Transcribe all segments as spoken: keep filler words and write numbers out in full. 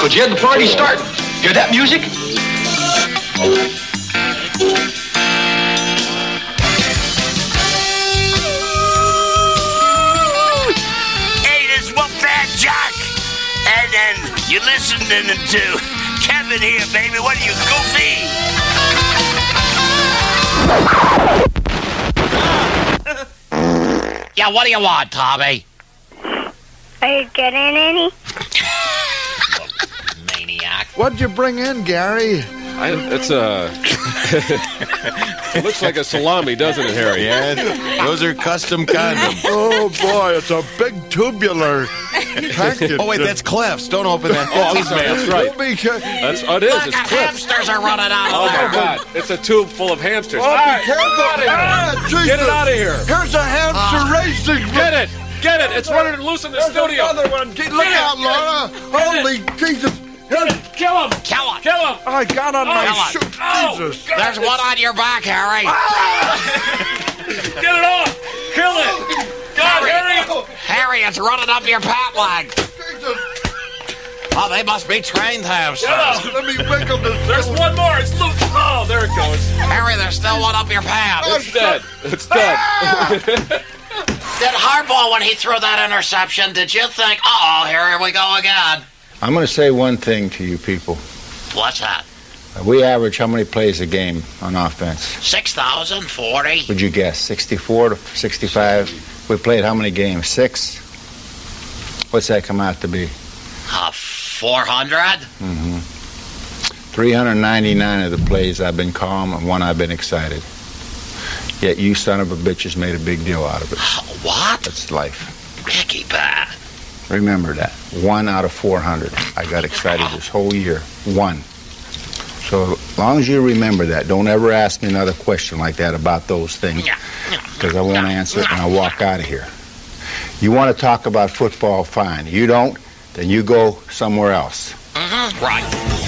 Uncle Jed, the party's starting. Hear that music? Hey, this is Wolfman Jack. And then you're listening to Kevin here, baby. What are you, goofy? Yeah, what do you want, Tommy? Are you getting any? Maniac. What'd you bring in, Gary? I, it's a... It looks like a salami, doesn't it, Harry? Yeah, those are custom condoms. Oh, boy, it's a big tubular package. Oh, wait, that's Clef's. Don't open that. Oh, I'm sorry, that's right. That's, oh, it is. Look, It's the Cliff's. hamsters are running out of Oh, there. my God. It's a tube full of hamsters. Oh, All right, be careful. get it out Ah, of here. Get it out of here. Here's a hamster Ah. racing. Get it. Get it. It's running loose in the There's studio. another one. Gee, Look Get it. out, Laura. Holy Jesus. Get it. Kill him. Kill it. Kill him. I got on my Come on. shoe. Oh, Jesus. God. There's one on your back, Harry. Get it off. Kill it. God, Harry. Harry, it's running up your pant leg. Jesus. Oh, they must be trained hamsters. Yeah. Let me wiggle this. There's one more. It's loose. Oh, there it goes. Harry, there's still one up your pants. It's dead. It's dead. Did Harbaugh, when he threw that interception, did you think, uh-oh, here we go again? I'm going to say one thing to you people. What's that? We average how many plays a game on offense? six thousand forty? Would you guess? sixty-four to sixty-five? We played how many games? Six? What's that come out to be? Uh, four hundred? Mm-hmm. three hundred ninety-nine of the plays I've been calm and one I've been excited. Yet you son of a bitches made a big deal out of it. What? That's life. Ricky bad. Remember that. One out of four hundred. I got excited this whole year. One. So as long as you remember that, don't ever ask me another question like that about those things, because I won't answer it and I'll walk out of here. You want to talk about football, fine. You don't, then you go somewhere else. Mm-hmm. Right.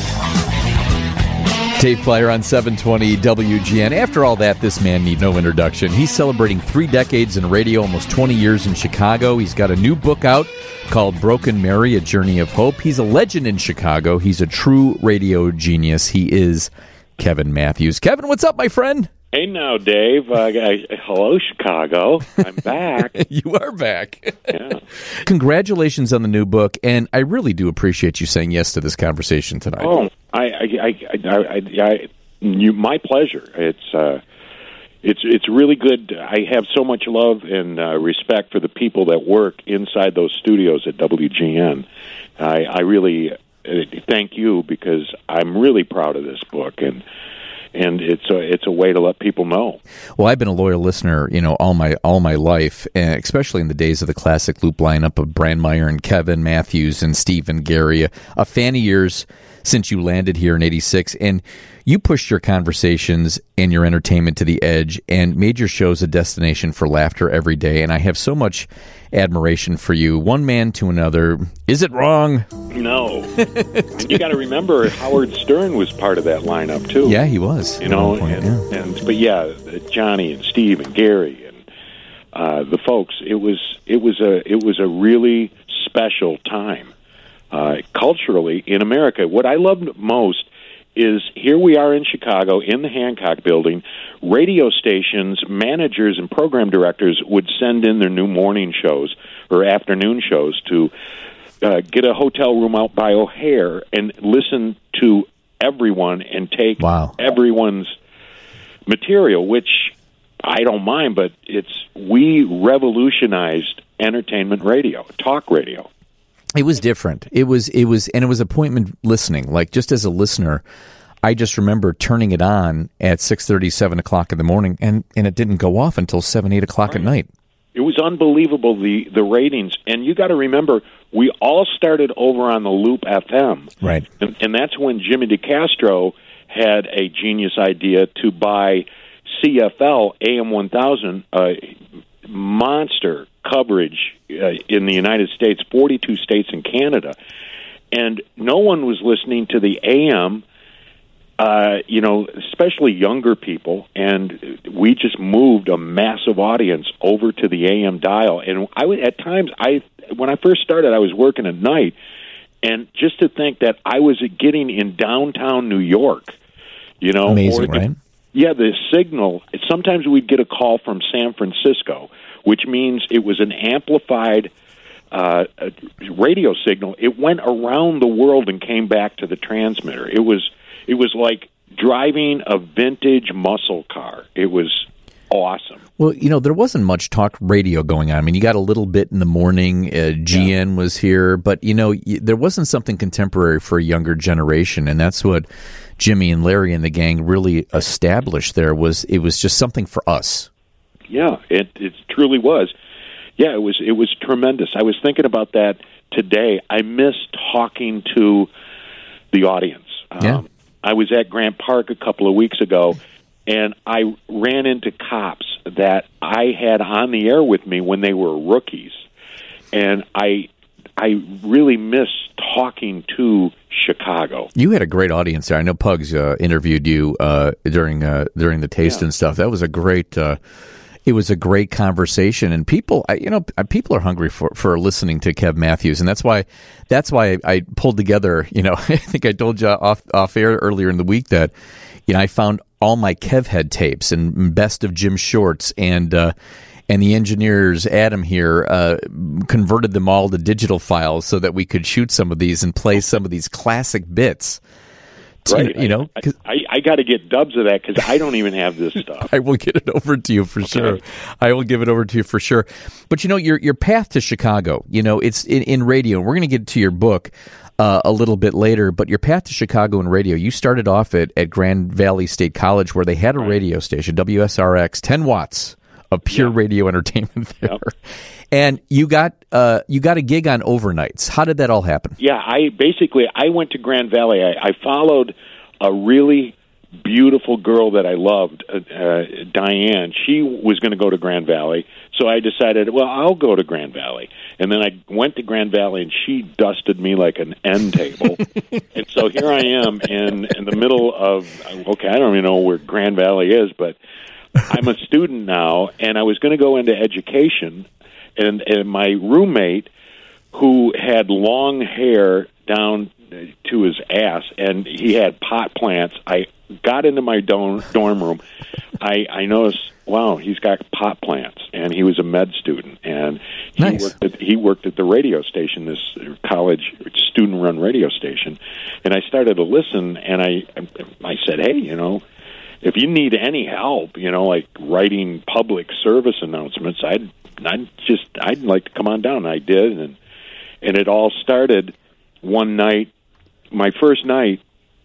Dave Plyer on seven twenty W G N. After all that, this man need no introduction. He's celebrating three decades in radio, almost twenty years in Chicago. He's got a new book out called Broken Mary, A Journey of Hope. He's a legend in Chicago. He's a true radio genius. He is Kevin Matthews. Kevin, what's up, my friend? Hey now, Dave. Uh, I, hello, Chicago. I'm back. You are back. Yeah. Congratulations on the new book, and I really do appreciate you saying yes to this conversation tonight. Oh, I, I, I, I, I, I you, my pleasure. It's, uh, it's, it's really good. I have so much love and uh, respect for the people that work inside those studios at W G N. I, I really uh, thank you because I'm really proud of this book, and and it's a it's a way to let people know. Well, I've been a loyal listener, you know, all my all my life, especially in the days of the classic Loop lineup of Brandmeier and Kevin Matthews and Steve and Gary. A fan of yours since you landed here in eighty-six, and you pushed your conversations and your entertainment to the edge and made your shows a destination for laughter every day. And I have so much admiration for you. One man to another. Is it wrong? No. And you got to remember, Howard Stern was part of that lineup too. Yeah, he was. You know, point, and, yeah. and but yeah, Johnny and Steve and Gary and uh, the folks. It was it was a it was a really special time uh, culturally in America. What I loved most is here we are in Chicago in the Hancock Building. Radio stations, managers, and program directors would send in their new morning shows or afternoon shows to uh, get a hotel room out by O'Hare and listen to everyone and take wow. everyone's material, which I don't mind, but it's we revolutionized entertainment radio, talk radio. It was different. It was, it was, and it was appointment listening. Like, just as a listener, I just remember turning it on at six thirty, seven o'clock in the morning, and, and it didn't go off until seven, eight o'clock right. at night. It was unbelievable, the, the ratings. And you got to remember, we all started over on the Loop F M. Right. And, and that's when Jimmy DeCastro had a genius idea to buy C F L A M one thousand, uh, monster coverage uh, in the United States, forty-two states and Canada. And no one was listening to the A M, uh, you know, especially younger people. And we just moved a massive audience over to the A M dial. And I would, at times, I when I first started, I was working at night, And just to think that I was getting in downtown New York, you know. Amazing, or the, right? Yeah, the signal, sometimes we'd get a call from San Francisco, which means it was an amplified uh, radio signal. It went around the world and came back to the transmitter. It was it was like driving a vintage muscle car. It was awesome. Well, you know, there wasn't much talk radio going on. I mean, you got a little bit in the morning. Uh, G N yeah. was here, but, you know, y- there wasn't something contemporary for a younger generation, and that's what Jimmy and Larry and the gang really established there. Was it was just something for us. Yeah, it, it truly was. Yeah, it was it was tremendous. I was thinking about that today. I miss talking to the audience. Yeah. Um, I was at Grant Park a couple of weeks ago, and I ran into cops that I had on the air with me when they were rookies, and I I really miss talking to Chicago. You had a great audience there. I know Pugs uh, interviewed you uh, during uh, during the taste Yeah. and stuff. That was a great. Uh, it was a great conversation, and people, I, you know, people are hungry for, for listening to Kev Matthews, and that's why that's why I, I pulled together. You know, I think I told you off off air earlier in the week that, you know, I found all my Kevhead tapes and best of Jim Shorts, and uh, and the engineers, Adam here, uh, converted them all to digital files so that we could shoot some of these and play some of these classic bits. Right. You know, I, I, I got to get dubs of that because I don't even have this stuff. I will get it over to you for Okay. sure. I will give it over to you for sure. But, you know, your your path to Chicago, you know, it's in, in radio. We're going to get to your book uh, a little bit later, but your path to Chicago in radio, you started off at, at Grand Valley State College where they had a radio station, W S R X, ten watts of pure Yeah. radio entertainment there. Yep. And you got uh, you got a gig on overnights. How did that all happen? Yeah, I basically I went to Grand Valley. I, I followed a really beautiful girl that I loved, uh, uh, Diane. She was going to go to Grand Valley, so I decided, well, I'll go to Grand Valley. And then I went to Grand Valley, and she dusted me like an end table. And so here I am in in the middle of okay, I don't even know where Grand Valley is, but I'm a student now, and I was going to go into education. And, and my roommate, who had long hair down to his ass, and he had pot plants, I got into my dorm, dorm room. I, I noticed, wow, he's got pot plants, and he was a med student, and he Nice. worked at, he worked at the radio station, this college student-run radio station, and I started to listen, and I I said, hey, you know, if you need any help, you know, like writing public service announcements, I'd I'd just I'd like to come on down. I did, and and it all started one night. My first night,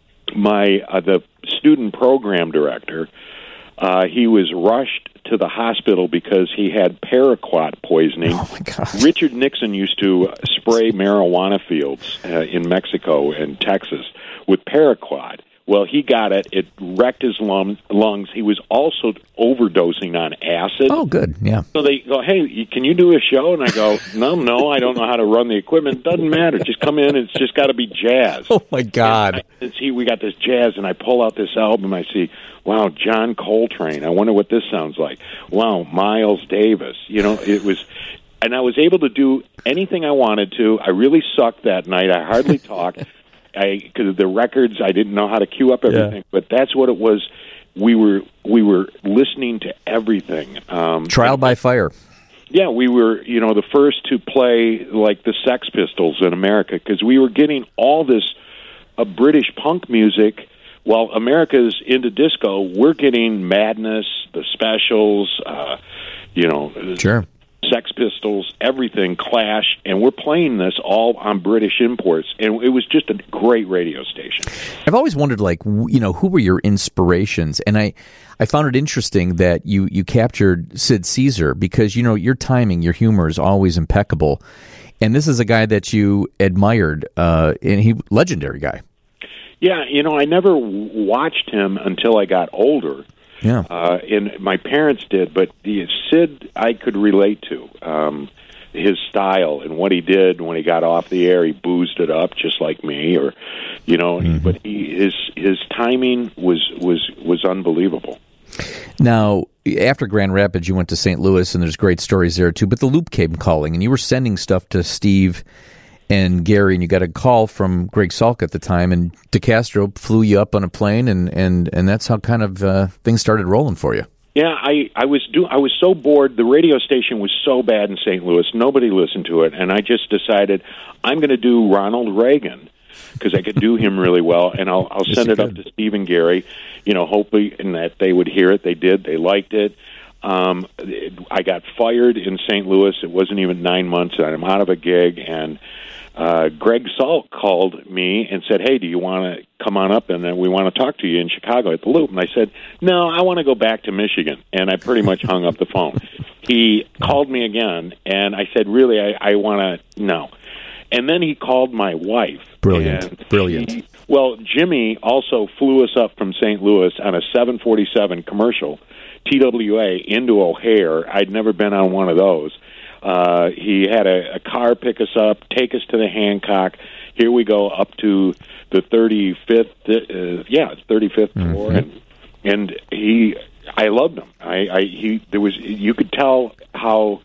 my uh, the student program director, uh, he was rushed to the hospital because he had paraquat poisoning. Oh, my God. Richard Nixon used to spray marijuana fields uh, in Mexico and Texas with paraquat. Well, he got it. It wrecked his lung, lungs. He was also overdosing on acid. Oh, good. Yeah. So they go, hey, can you do a show? And I go, no, no, I don't know how to run the equipment. Doesn't matter. Just come in. It's just got to be jazz. Oh, my God. And I see, we got this jazz, and I pull out this album. I see, wow, John Coltrane. I wonder what this sounds like. Wow, Miles Davis. You know, it was, and I was able to do anything I wanted to. I really sucked that night. I hardly talked. I because the records, I didn't know how to cue up everything, yeah. But that's what it was. We were we were listening to everything. Um, Trial by fire. Yeah, we were, you know, the first to play like the Sex Pistols in America because we were getting all this uh, British punk music. While America's into disco, we're getting Madness, the Specials, uh, you know, sure. Sex Pistols, everything, Clash, and we're playing this all on British imports, and it was just a great radio station. I've always wondered, like, you know, who were your inspirations? And I, I found it interesting that you, you captured Sid Caesar because, you know, your timing, your humor is always impeccable. And this is a guy that you admired, uh, and he legendary guy. Yeah, you know, I never watched him until I got older. Yeah, uh, and my parents did, but the Sid I could relate to um, his style and what he did when he got off the air. He boozed it up just like me, or you know. Mm-hmm. But he, his his timing was was was unbelievable. Now, after Grand Rapids, you went to Saint Louis, and there's great stories there too. But the Loop came calling, and you were sending stuff to Steve and Gary, and you got a call from Greg Salk at the time, and DeCastro flew you up on a plane, and, and, and that's how kind of uh, things started rolling for you. Yeah, I, I was do I was so bored. The radio station was so bad in Saint Louis. Nobody listened to it, and I just decided I'm going to do Ronald Reagan because I could do him really well, and I'll I'll send yes, it up to Steve and Gary, you know, hopefully, and that they would hear it. They did. They liked it. Um, it I got fired in Saint Louis. It wasn't even nine months, and I'm out of a gig, and uh, Greg Salk called me and said, hey, do you want to come on up, and then we want to talk to you in Chicago at the Loop? And I said, no, I want to go back to Michigan, and I pretty much hung up the phone. He called me again, and I said, really, I, I want to, no. And then he called my wife. Brilliant, brilliant. He, well, Jimmy also flew us up from Saint Louis on a seven forty-seven commercial, T W A, into O'Hare. I'd never been on one of those. Uh, he had a, a car pick us up, take us to the Hancock. Here we go up to the thirty-fifth, uh, yeah, thirty-fifth mm-hmm. floor, and and he, I loved him. I, I he there was you could tell how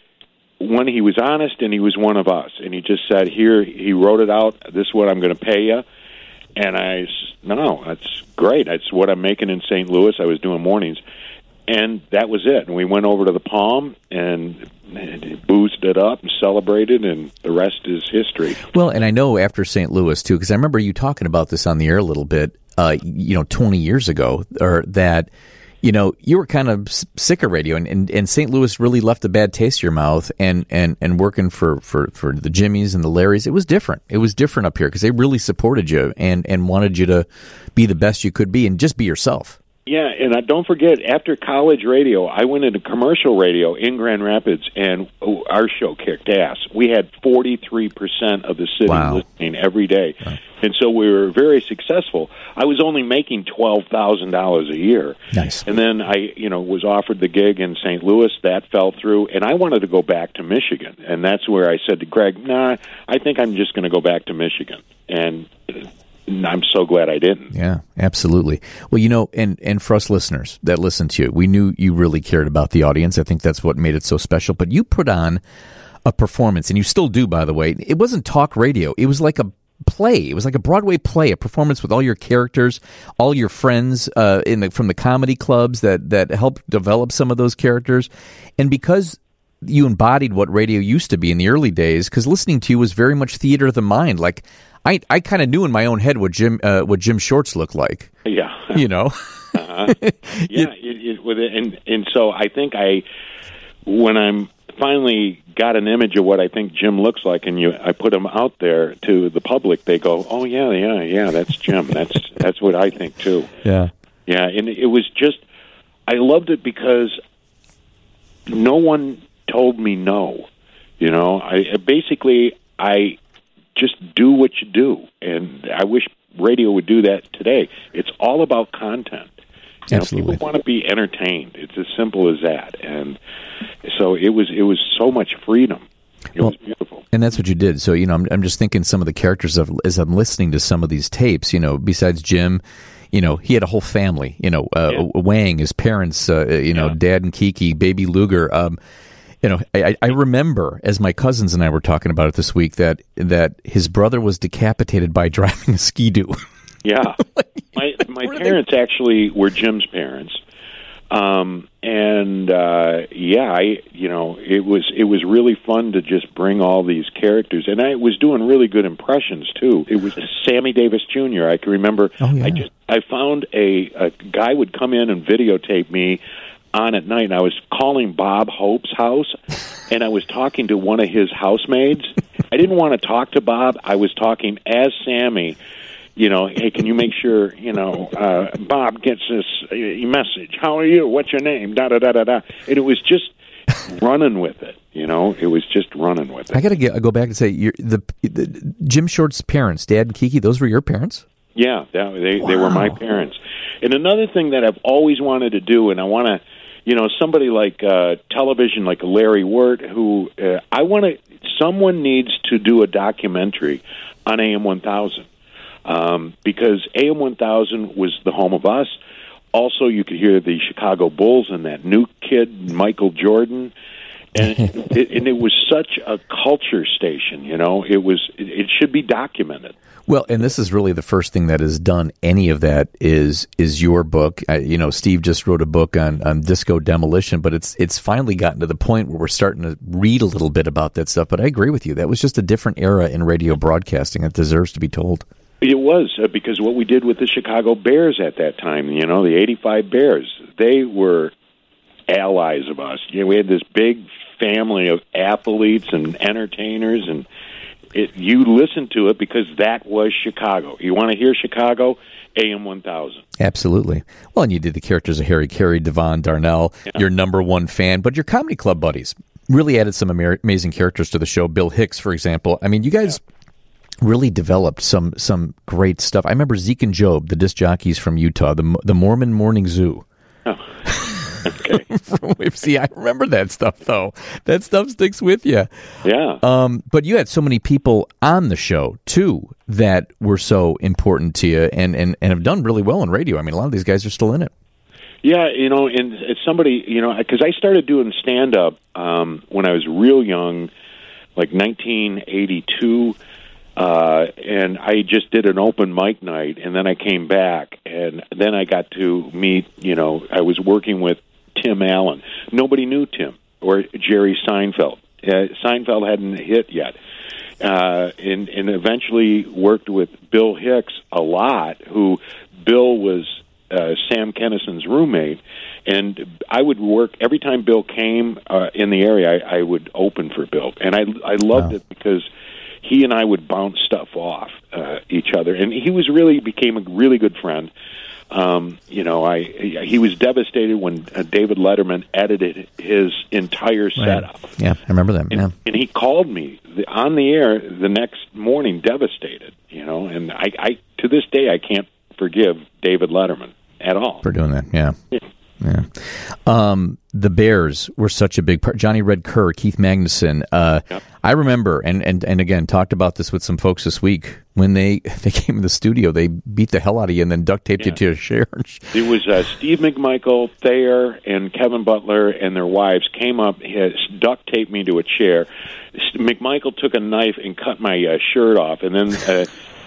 when he was honest and he was one of us, and he just said, here, he wrote it out. This is what I'm going to pay you. And I, no, that's great. That's what I'm making in Saint Louis. I was doing mornings. And that was it. And we went over to the Palm and, and boozed it up and celebrated, and the rest is history. Well, and I know after Saint Louis, too, because I remember you talking about this on the air a little bit, uh, you know, twenty years ago, or that, you know, you were kind of sick of radio, and, and, and Saint Louis really left a bad taste in your mouth, and, and, and working for, for, for the Jimmys and the Larrys, it was different. It was different up here because they really supported you and, and wanted you to be the best you could be and just be yourself. Yeah, and I, don't forget, after college radio, I went into commercial radio in Grand Rapids, and oh, our show kicked ass. We had forty-three percent of the city wow. listening every day, wow. and so we were very successful. I was only making twelve thousand dollars a year. Nice. And then I, you know, was offered the gig in Saint Louis. That fell through, and I wanted to go back to Michigan, and that's where I said to Greg, nah, I think I'm just going to go back to Michigan, and I'm so glad I didn't. Yeah, absolutely. Well, you know, and, and for us listeners that listen to you, we knew you really cared about the audience. I think that's what made it so special. But you put on a performance, and you still do, by the way. It wasn't talk radio. It was like a play. It was like a Broadway play, a performance with all your characters, all your friends uh, in the from the comedy clubs that, that helped develop some of those characters. And because you embodied what radio used to be in the early days, because listening to you was very much theater of the mind, like I, I kind of knew in my own head what Jim uh, what Jim Shorts looked like. Yeah, you know. uh-huh. Yeah, it, it, with it, and and so I think I, when I'm finally got an image of what I think Jim looks like, and you, I put him out there to the public, they go, "Oh yeah, yeah, yeah, that's Jim. That's that's what I think too." Yeah, yeah, and it was just, I loved it because no one told me no. You know, I basically I. just do what you do, and I wish radio would do that today. It's all about content. You Absolutely, know, people want to be entertained. It's as simple as that, and so it was. It was so much freedom. It well, was beautiful, and that's what you did. So you know, I'm, I'm just thinking some of the characters of as I'm listening to some of these tapes. You know, besides Jim, you know, he had a whole family. You know, uh, yeah. Wang, his parents. Uh, you know, yeah. Dad and Kiki, baby Luger. Um, You know, I, I remember, as my cousins and I were talking about it this week, that that his brother was decapitated by driving a Ski-Doo. Yeah. my my parents they... actually were Jim's parents. Um, and, uh, yeah, I, you know, it was it was really fun to just bring all these characters. And I was doing really good impressions, too. It was Sammy Davis Junior I can remember. Oh, yeah. I just I found a, a guy would come in and videotape me on at night, and I was calling Bob Hope's house, and I was talking to one of his housemaids. I didn't want to talk to Bob. I was talking as Sammy, you know, hey, can you make sure, you know, uh, Bob gets this uh, message. How are you? What's your name? Da-da-da-da-da. And it was just running with it, you know. It was just running with it. I got to go back and say, you're, the, the Jim Short's parents, Dad and Kiki, those were your parents? Yeah, that, they, wow. they were my parents. And another thing that I've always wanted to do, and I want to, you know, somebody like uh, television, like Larry Wirt, who uh, I want to, someone needs to do a documentary on A M one thousand, um, because A M one thousand was the home of us. Also, you could hear the Chicago Bulls and that new kid, Michael Jordan. And it, and it was such a culture station, you know. It was. It, it should be documented. Well, and this is really the first thing that has done any of that is is your book. Uh, you know, Steve just wrote a book on, on disco demolition, but it's it's finally gotten to the point where we're starting to read a little bit about that stuff. But I agree with you. That was just a different era in radio broadcasting. It deserves to be told. It was, uh, because what we did with the Chicago Bears at that time, you know, the eighty-five Bears, they were allies of us. You know, we had this big family of athletes and entertainers, and it, you listened to it because that was Chicago. You want to hear Chicago? A M one thousand. Absolutely. Well, and you did the characters of Harry Carey, Devon Darnell, yeah. your number one fan, but your comedy club buddies really added some amer- amazing characters to the show. Bill Hicks, for example. I mean, you guys yeah. really developed some some great stuff. I remember Zeke and Job, the disc jockeys from Utah, the the Mormon Morning Zoo. Oh. Okay. See, I remember that stuff, though. That stuff sticks with you. Yeah. Um, but you had so many people on the show, too, that were so important to you and, and, and have done really well on radio. I mean, a lot of these guys are still in it. Yeah, you know, and it's somebody, you know, because I started doing stand-up um, when I was real young, like nineteen eighty-two, uh, and I just did an open mic night, and then I came back, and then I got to meet, you know, I was working with Tim Allen. Nobody knew Tim or Jerry Seinfeld. Uh, Seinfeld hadn't hit yet. Uh, and, and eventually worked with Bill Hicks a lot, who Bill was uh, Sam Kinnison's roommate. And I would work, every time Bill came uh, in the area, I, I would open for Bill. And I, I loved wow. it because he and I would bounce stuff off uh, each other. And he was really, became a really good friend. Um, you know, I he was devastated when uh, David Letterman edited his entire setup. Right. Yeah, I remember that. And, yeah. and he called me the, on the air the next morning, devastated. You know, and I, I to this day I can't forgive David Letterman at all for doing that. Yeah. yeah. Yeah, um, the Bears were such a big part. Johnny Red Kerr, Keith Magnuson. Uh, yep. I remember, and, and, and again, talked about this with some folks this week. When they, they came in the studio, they beat the hell out of you and then duct taped yeah. you to a chair. It was uh, Steve McMichael, Thayer, and Kevin Butler and their wives came up, has duct taped me to a chair. McMichael took a knife and cut my uh, shirt off, and then uh,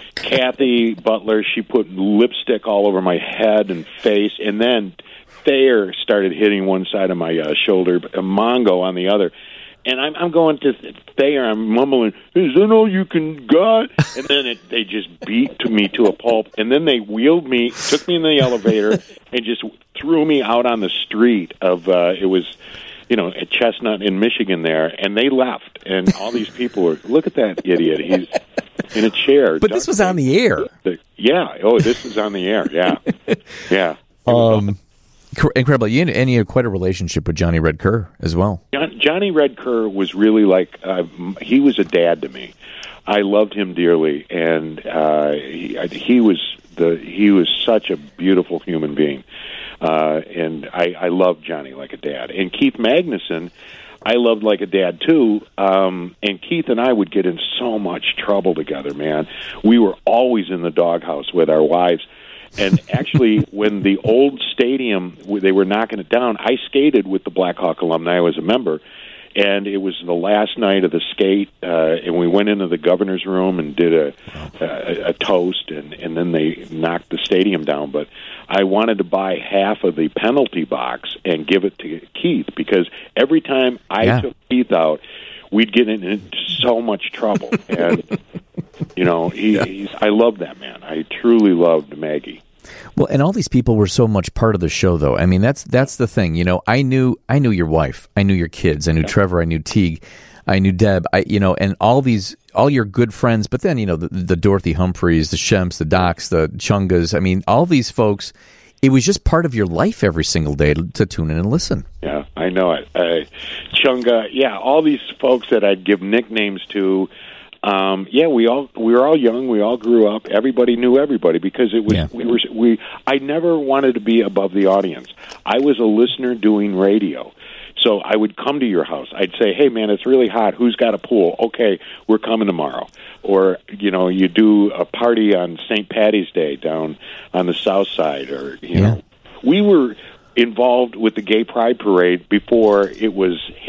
Kathy Butler, she put lipstick all over my head and face, and then Thayer started hitting one side of my uh, shoulder, a Mongo on the other. And I'm, I'm going to Thayer, I'm mumbling, is that all you can got? And then it, they just beat to me to a pulp. And then they wheeled me, took me in the elevator, and just threw me out on the street of, uh, it was, you know, at Chestnut in Michigan there. And they left. And all these people were, look at that idiot. He's in a chair. But this was on the air. Yeah. Oh, this was on the air. Yeah. Yeah. Um. Incredible. You and you had quite a relationship with Johnny Red Kerr as well. John, Johnny Red Kerr was really like, uh, he was a dad to me. I loved him dearly, and uh, he, he was the he was such a beautiful human being. Uh, and I, I loved Johnny like a dad. And Keith Magnuson, I loved like a dad too. Um, and Keith and I would get in so much trouble together, man. We were always in the doghouse with our wives. And actually, when the old stadium, they were knocking it down, I skated with the Blackhawk alumni. I was a member, and it was the last night of the skate, uh, and we went into the governor's room and did a, a, a toast, and, and then they knocked the stadium down. But I wanted to buy half of the penalty box and give it to Keith, because every time I yeah. took Keith out, we'd get into so much trouble. And, you know, he, yeah. he's, I love that man. I truly loved Maggie. Well, and all these people were so much part of the show, though. I mean, that's that's the thing. You know, I knew I knew your wife, I knew your kids, I knew yeah. Trevor, I knew Teague, I knew Deb. I, you know, and all these, all your good friends. But then, you know, the, the Dorothy Humphreys, the Shemps, the Docs, the Chungas. I mean, all these folks. It was just part of your life every single day to, to tune in and listen. Yeah, I know it. Uh, Chunga, yeah, all these folks that I'd give nicknames to. Um, yeah, we all we were all young. We all grew up. Everybody knew everybody because it was yeah. we were we. I never wanted to be above the audience. I was a listener doing radio. So I would come to your house. I'd say, hey, man, it's really hot. Who's got a pool? Okay, we're coming tomorrow. Or, you know, you do a party on Saint Patty's Day down on the south side. Or, you yeah. know, we were involved with the Gay Pride Parade before it was hip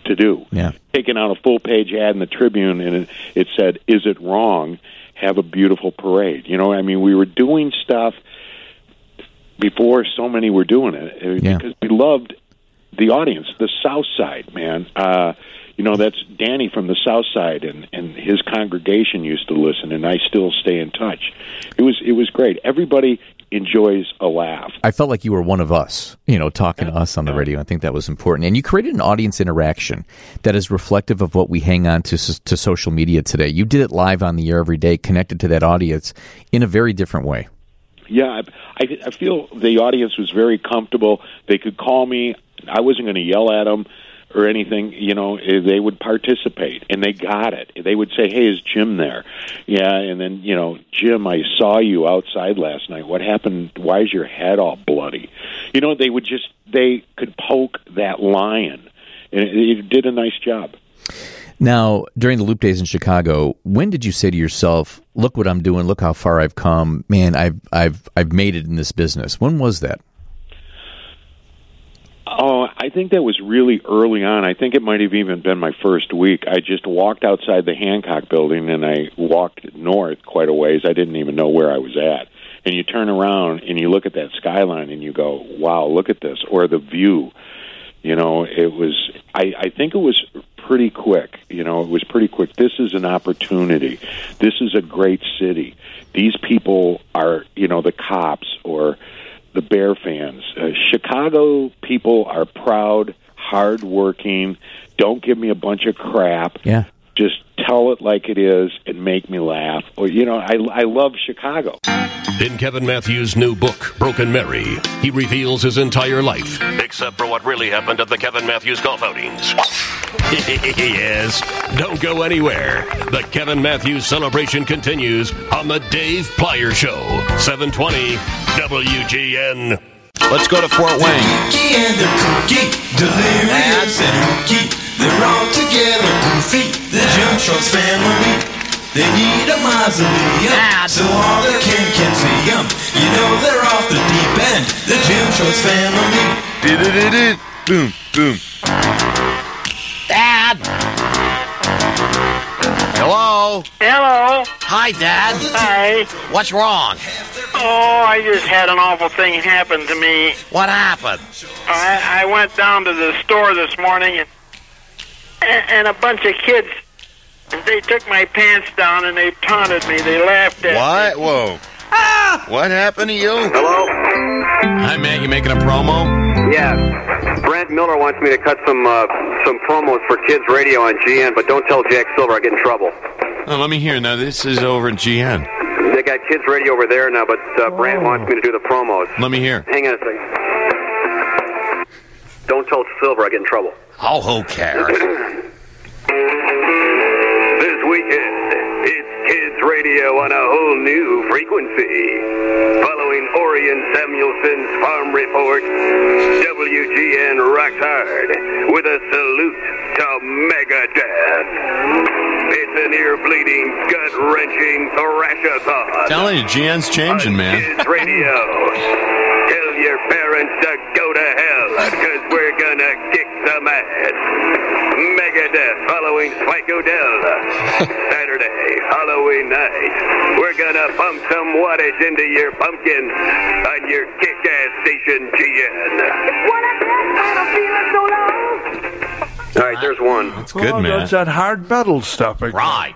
to do. Yeah. Taking out a full-page ad in the Tribune, and it, it said, "Is it wrong? Have a beautiful parade." You know, I mean, we were doing stuff before so many were doing it uh, Yeah. because we loved the audience, the South Side, man. Uh, you know, that's Danny from the South Side, and, and his congregation used to listen, and I still stay in touch. It was it was great. Everybody enjoys a laugh. I felt like you were one of us, you know, talking to us on the radio. I think that was important. And you created an audience interaction that is reflective of what we hang on to to social media today. You did it live on the air every day, connected to that audience in a very different way. Yeah, I, I feel the audience was very comfortable. They could call me. I wasn't going to yell at them or anything. You know, they would participate, and they got it. They would say, "Hey, is Jim there?" Yeah, and then, you know, "Jim, I saw you outside last night. What happened? Why is your head all bloody?" You know, they would just, they could poke that lion, and it, it did a nice job. Now, during the Loop Days in Chicago, when did you say to yourself, "Look what I'm doing, look how far I've come, man, I've I've I've made it in this business"? When was that? Oh, I think that was really early on. I think it might have even been my first week. I just walked outside the Hancock building, and I walked north quite a ways. I didn't even know where I was at. And you turn around, and you look at that skyline, and you go, "Wow, look at this," or the view. You know, it was, I, I think it was pretty quick. You know, it was pretty quick. This is an opportunity. This is a great city. These people are, you know, the cops or the Bear fans. Uh, Chicago people are proud, hardworking. Don't give me a bunch of crap. Yeah. Just tell it like it is and make me laugh. Or, you know, I, I love Chicago. In Kevin Matthews' new book, Broken Mary, he reveals his entire life, except for what really happened at the Kevin Matthews golf outings. Yes, don't go anywhere. The Kevin Matthews celebration continues on the Dave Plyer Show, seven twenty W G N. Let's go to Fort Wayne. Kooky and they're kooky, delirious and hooky. They're all together, goofy, the Jim Schultz family. They need a mausoleum, so all their kin can see them. You know they're off the deep end, the Jim Schultz family. Did-did-did-did. Boom, boom. Dad! Hello? Hello. Hi, Dad. Hi. What's wrong? Oh, I just had an awful thing happen to me. What happened? I, I went down to the store this morning, and, and a bunch of kids, they took my pants down and they taunted me. They laughed at What? me. Whoa. Ah! What happened to you? Hello? Hi, man. You making a promo? Yeah. Brent Miller wants me to cut some uh, some promos for Kids Radio on G N, but don't tell Jack Silver I get in trouble. Oh, let me hear. Now, this is over at G N. They got Kids Radio over there now, but uh, Brent wants me to do the promos. Let me hear. Hang on a second. Don't tell Silver I get in trouble. Oh, who cares? This weekend, it's Kids Radio on a whole new frequency. Following Orion Samuelson's Farm Report, W G N rocks hard with a salute to Megadeth. It's an ear-bleeding, gut-wrenching thrash-a-thon. Telling you, G N's changing, on man. Kids Radio. Tell your parents to go to hell, because we're gonna kick some ass. Megadeth following Spike O'Dell. Saturday, Halloween night. We're gonna pump some wattage into your pumpkin on your kick-ass station, G N. All right, there's one. That's good, oh, man. That's that hard metal stuff again. Right.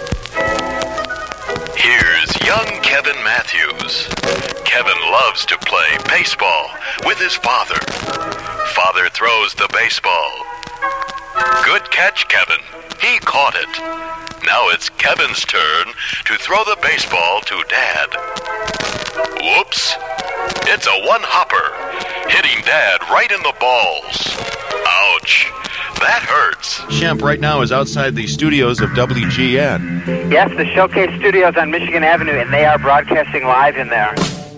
Here's young Kevin Matthews. Kevin loves to play baseball with his father. Father throws the baseball. Good catch, Kevin. He caught it. Now it's Kevin's turn to throw the baseball to Dad. Whoops. It's a one-hopper, hitting Dad right in the balls. Ouch. That hurts. Shemp right now is outside the studios of W G N. Yes, the Showcase Studios on Michigan Avenue, and they are broadcasting live in there.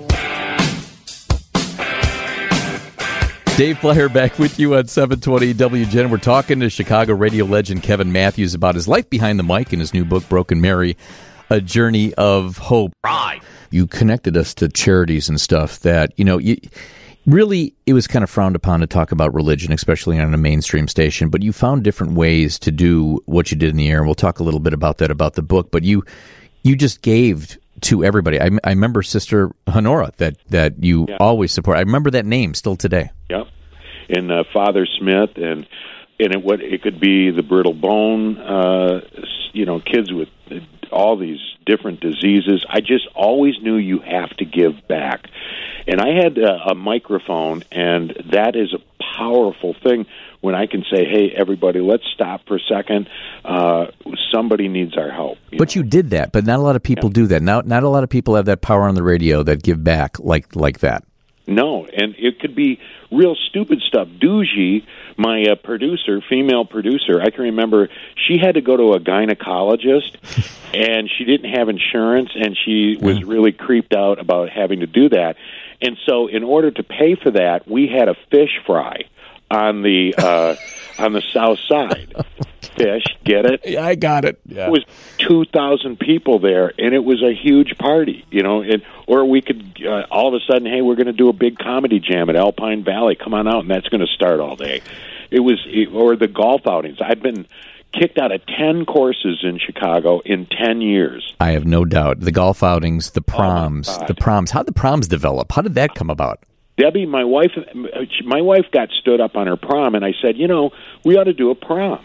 Dave Plyer back with you on seven twenty W G N. We're talking to Chicago radio legend Kevin Matthews about his life behind the mic and his new book, Broken Mary, A Journey of Hope. Right. You connected us to charities and stuff that, you know, you, really, it was kind of frowned upon to talk about religion, especially on a mainstream station, but you found different ways to do what you did in the air, and we'll talk a little bit about that, about the book, but you you just gave to everybody. I, I remember Sister Honora that, that you yeah. always support. I remember that name still today. Yep. And uh, Father Smith, and and it, what, it could be the brittle bone, uh, you know, kids with all these different diseases. I just always knew you have to give back. And I had a, a microphone, and that is a powerful thing when I can say, hey, everybody, let's stop for a second. Uh, somebody needs our help. You but know? You did that, but not a lot of people yeah. do that. Not, not a lot of people have that power on the radio that give back like like that. No, and it could be real stupid stuff. Doogie, my uh, producer, female producer, I can remember she had to go to a gynecologist, and she didn't have insurance, and she was yeah. really creeped out about having to do that. And so in order to pay for that, we had a fish fry on the uh, on the south side. Fish, get it? Yeah, I got it. Yeah. It was two thousand people there, and it was a huge party, you know. And, or we could uh, all of a sudden, hey, we're going to do a big comedy jam at Alpine Valley. Come on out, and that's going to start all day. It was, or the golf outings. I've been kicked out of ten courses in Chicago in ten years. I have no doubt. The golf outings, the proms, oh the proms. How did the proms develop? How did that come about? Debbie, my wife, my wife got stood up on her prom, and I said, you know, we ought to do a prom.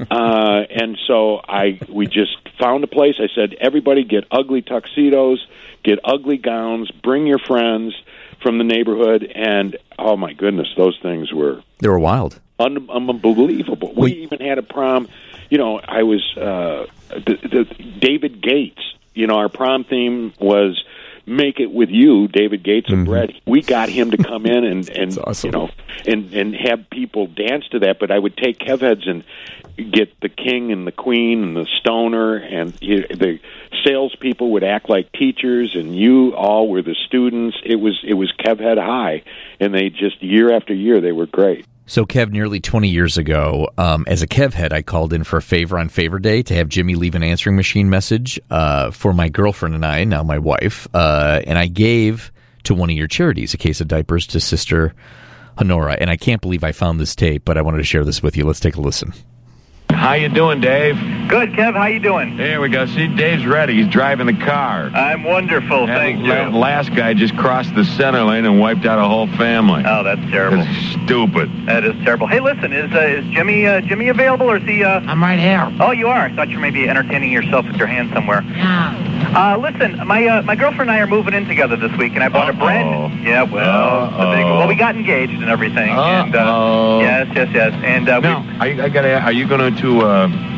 uh, and so I, we just found a place. I said, everybody get ugly tuxedos, get ugly gowns, bring your friends from the neighborhood, and oh my goodness, those things were they were wild, un- unbelievable. We, we even had a prom. You know, I was uh, the, the David Gates. You know, our prom theme was "Make It With You," David Gates and mm-hmm. Brett. We got him to come in and, and awesome. you know, and, and have people dance to that. But I would take Kevheads and get the king and the queen and the stoner, and you, the salespeople would act like teachers, and you all were the students. It was it was Kevhead High, and they just year after year they were great. So, Kev, nearly twenty years ago, um, as a Kevhead, I called in for a favor on Favor Day to have Jimmy leave an answering machine message uh, for my girlfriend and I, now my wife, uh, and I gave to one of your charities a case of diapers to Sister Honora, and I can't believe I found this tape, but I wanted to share this with you. Let's take a listen. How you doing, Dave? Good, Kev. How you doing? There we go. See, Dave's ready. He's driving the car. I'm wonderful. That Thank la- you. last guy just crossed the center lane and wiped out a whole family. Oh, that's terrible. That's stupid. That is terrible. Hey, listen, is uh, is Jimmy uh, Jimmy available, or is he? Uh... I'm right here. Oh, you are. I thought you were maybe entertaining yourself with your hand somewhere. Yeah. Uh, listen, my uh, my girlfriend and I are moving in together this week, and I bought Uh-oh. a brand. Yeah, well, the big, well, we got engaged and everything. Uh-oh. And uh, yes, yes, yes. And uh, now, we. are you, I gotta, are you going to? Uh,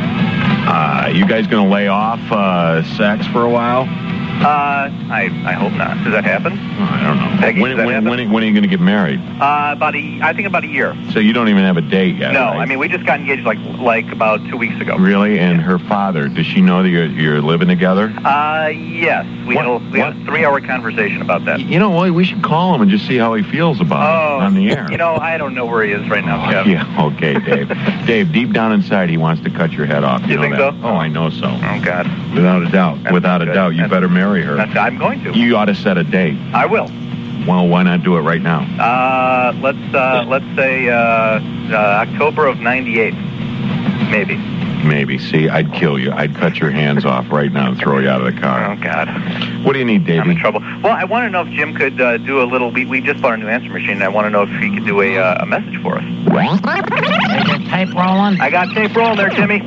uh, you guys going to lay off uh, sex for a while? Uh, I I hope not. Does that happen? Oh, I don't know. Peggy, when, does that when, happen? when, when are you going to get married? Uh, about a, I think about a year. So you don't even have a date yet, No, right? I mean we just got engaged like like about two weeks ago. Really? And her father, does she know that you're, you're living together? Uh, yes. We What- had a, we had a three-hour conversation about that. You know what? We should call him and just see how he feels about Oh, it on the air. You know, I don't know where he is right now, Oh, Kevin. yeah, okay, Dave. Dave, deep down inside, he wants to cut your head off. You, You know think that? so? Oh, I know so. Oh God. Without a doubt. That's Without a good. doubt. You That's- better marry her. That's, I'm going to. You ought to set a date. I will. Well, why not do it right now? Uh, let's uh, let's say uh, uh, October of ninety-eight, maybe. Maybe. See, I'd kill you. I'd cut your hands off right now and throw you out of the car. Oh God. What do you need, Davey? I'm in trouble. Well, I want to know if Jim could uh, do a little. We, we just bought a new answer machine, and I want to know if he could do a uh, a message for us. Is your tape rolling? I got tape rolling there, Jimmy.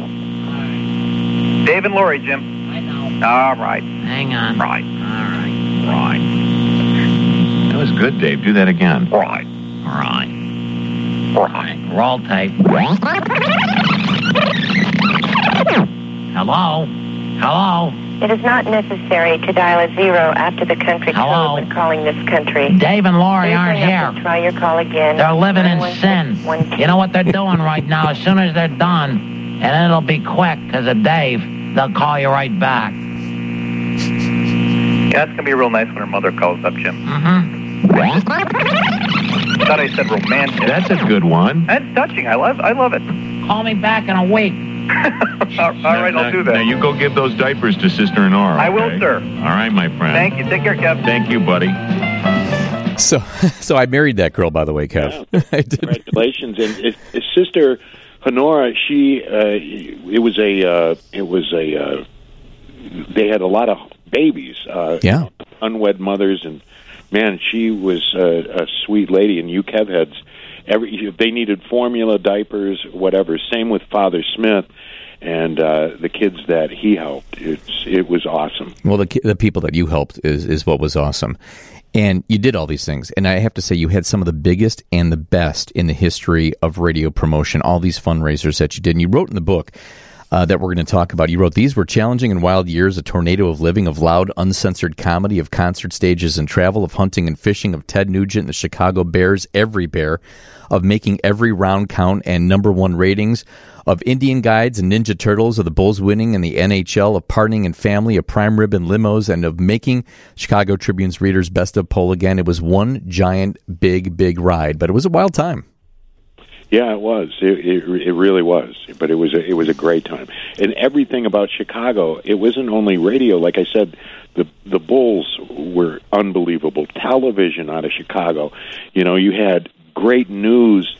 Dave and Lori, Jim. I know. All right. Hang on. Right. All right. That was good, Dave. Do that again. Right. All right. Right. Roll tape. Hello? Hello? It is not necessary to dial a zero after the country Hello? code when calling this country. Dave and Lori Please aren't hang up here. and try your call again. They're living in nine one six sin. one two. You know what they're doing right now? As soon as they're done, and it'll be quick because of Dave, they'll call you right back. Yeah, it's gonna be real nice when her mother calls up, Jim. Mm-hmm. I thought I said romantic. That's a good one. That's touching. I love I love it. Call me back in a week. all, all right, now, I'll do that. Now, you go give those diapers to Sister Honora. I will, okay? sir. All right, my friend. Thank you. Take care, Kev. Thank you, buddy. So, so I married that girl, by the way, Kev. Yeah, I did. Congratulations! And his, his sister Honora, she uh, it was a uh, it was a uh, they had a lot of babies, uh, yeah, unwed mothers, and man, she was a, a sweet lady. And you Kev heads, every they needed formula, diapers, whatever. Same with Father Smith. And uh, the kids that he helped, it's, it was awesome. Well, the the people that you helped is, is what was awesome. And you did all these things. And I have to say, you had some of the biggest and the best in the history of radio promotion, all these fundraisers that you did. And you wrote in the book uh, that we're going to talk about, you wrote, these were challenging and wild years, a tornado of living, of loud, uncensored comedy, of concert stages and travel, of hunting and fishing, of Ted Nugent and the Chicago Bears, every Bear, of making every round count and number one ratings, of Indian Guides and Ninja Turtles, of the Bulls winning and the N H L, of partying and family, of prime rib and limos, and of making Chicago Tribune's readers best of poll again. It was one giant, big, big ride, but it was a wild time. Yeah, it was. It, it, it really was. But it was a, it was a great time. And everything about Chicago, it wasn't only radio. Like I said, the the Bulls were unbelievable. Television out of Chicago. You know, you had great news.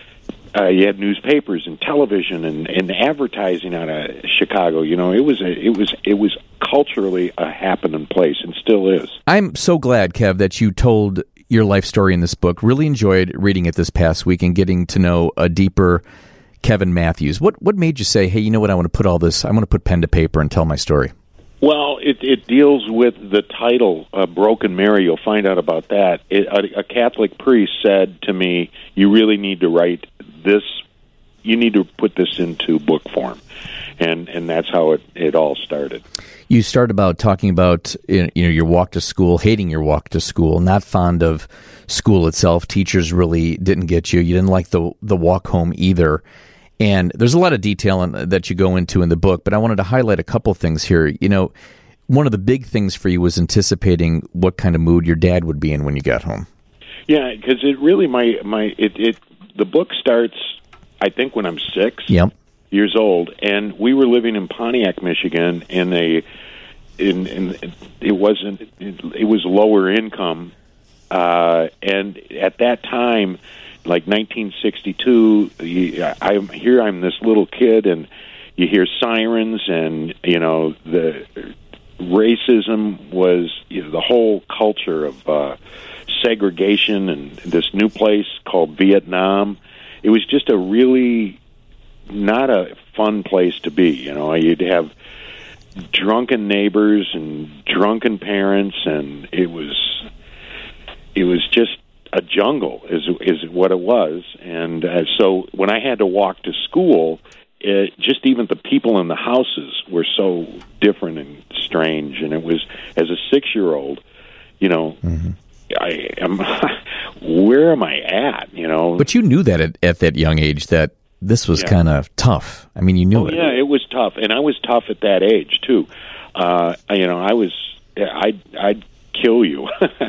Uh, you had newspapers and television and, and advertising out of Chicago. You know, it was a, it was it was culturally a happening place, and still is. I'm so glad, Kev, that you told your life story in this book. Really enjoyed reading it this past week and getting to know a deeper Kevin Matthews. What what made you say, hey, you know what? I want to put all this. I want to put pen to paper and tell my story. Well, it, it deals with the title, uh, Broken Mary. You'll find out about that. It, a, a Catholic priest said to me, you really need to write this, you need to put this into book form. And and that's how it, it all started. You start about talking about you know your walk to school, hating your walk to school, not fond of school itself. Teachers really didn't get you. You didn't like the the walk home either. And there's a lot of detail in, that you go into in the book, but I wanted to highlight a couple things here. You know, one of the big things for you was anticipating what kind of mood your dad would be in when you got home. Yeah, because it really my my it, it the book starts, I think, when I'm six yep. years old, and we were living in Pontiac, Michigan, in a in, in it wasn't it, it was lower income, uh, and at that time. Like nineteen sixty-two, you, I'm here. I'm this little kid, and you hear sirens, and you know the racism was you know, the whole culture of uh, segregation, and this new place called Vietnam. It was just a really not a fun place to be. You know, you'd have drunken neighbors and drunken parents, and it was it was just. A jungle is is what it was, and uh, so when I had to walk to school, it, just even the people in the houses were so different and strange. And it was as a six-year-old, you know, mm-hmm. I am where am I at? You know, but you knew that at, at that young age that this was yeah. kind of tough. I mean, you knew oh, it. Yeah, it was tough, and I was tough at that age too. Uh, you know, I was I I. kill you.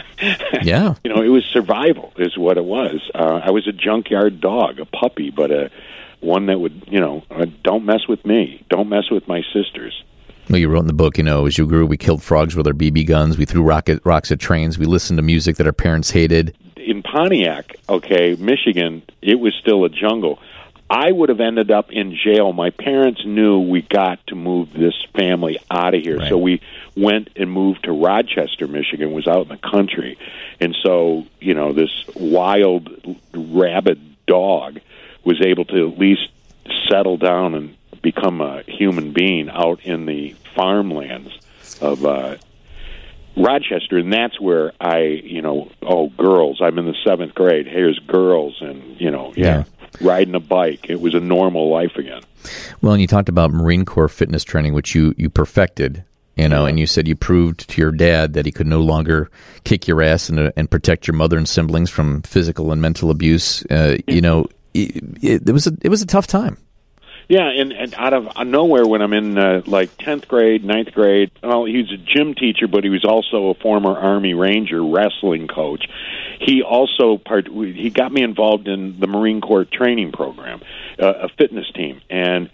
yeah. You know, it was survival is what it was. Uh, I was a junkyard dog, a puppy, but a one that would, you know, uh, don't mess with me. Don't mess with my sisters. Well, you wrote in the book, you know, as you grew, we killed frogs with our B B guns. We threw rocket, rocks at trains. We listened to music that our parents hated. In Pontiac, okay, Michigan, it was still a jungle. I would have ended up in jail. My parents knew we got to move this family out of here. Right. So we went and moved to Rochester, Michigan, was out in the country. And so, you know, this wild, rabid dog was able to at least settle down and become a human being out in the farmlands of uh, Rochester. And that's where I, you know, oh, girls, I'm in the seventh grade. Here's girls and, you know, yeah. yeah. riding a bike. It was a normal life again. Well, and you talked about Marine Corps fitness training, which you, you perfected, you know, yeah. and you said you proved to your dad that he could no longer kick your ass and, uh, and protect your mother and siblings from physical and mental abuse. Uh, you know, it, it, it was a, it was a tough time. Yeah, and, and out of nowhere when I'm in uh, like tenth grade, ninth grade, well, he was a gym teacher, but he was also a former Army Ranger wrestling coach. He also part, he got me involved in the Marine Corps training program, uh, a fitness team, and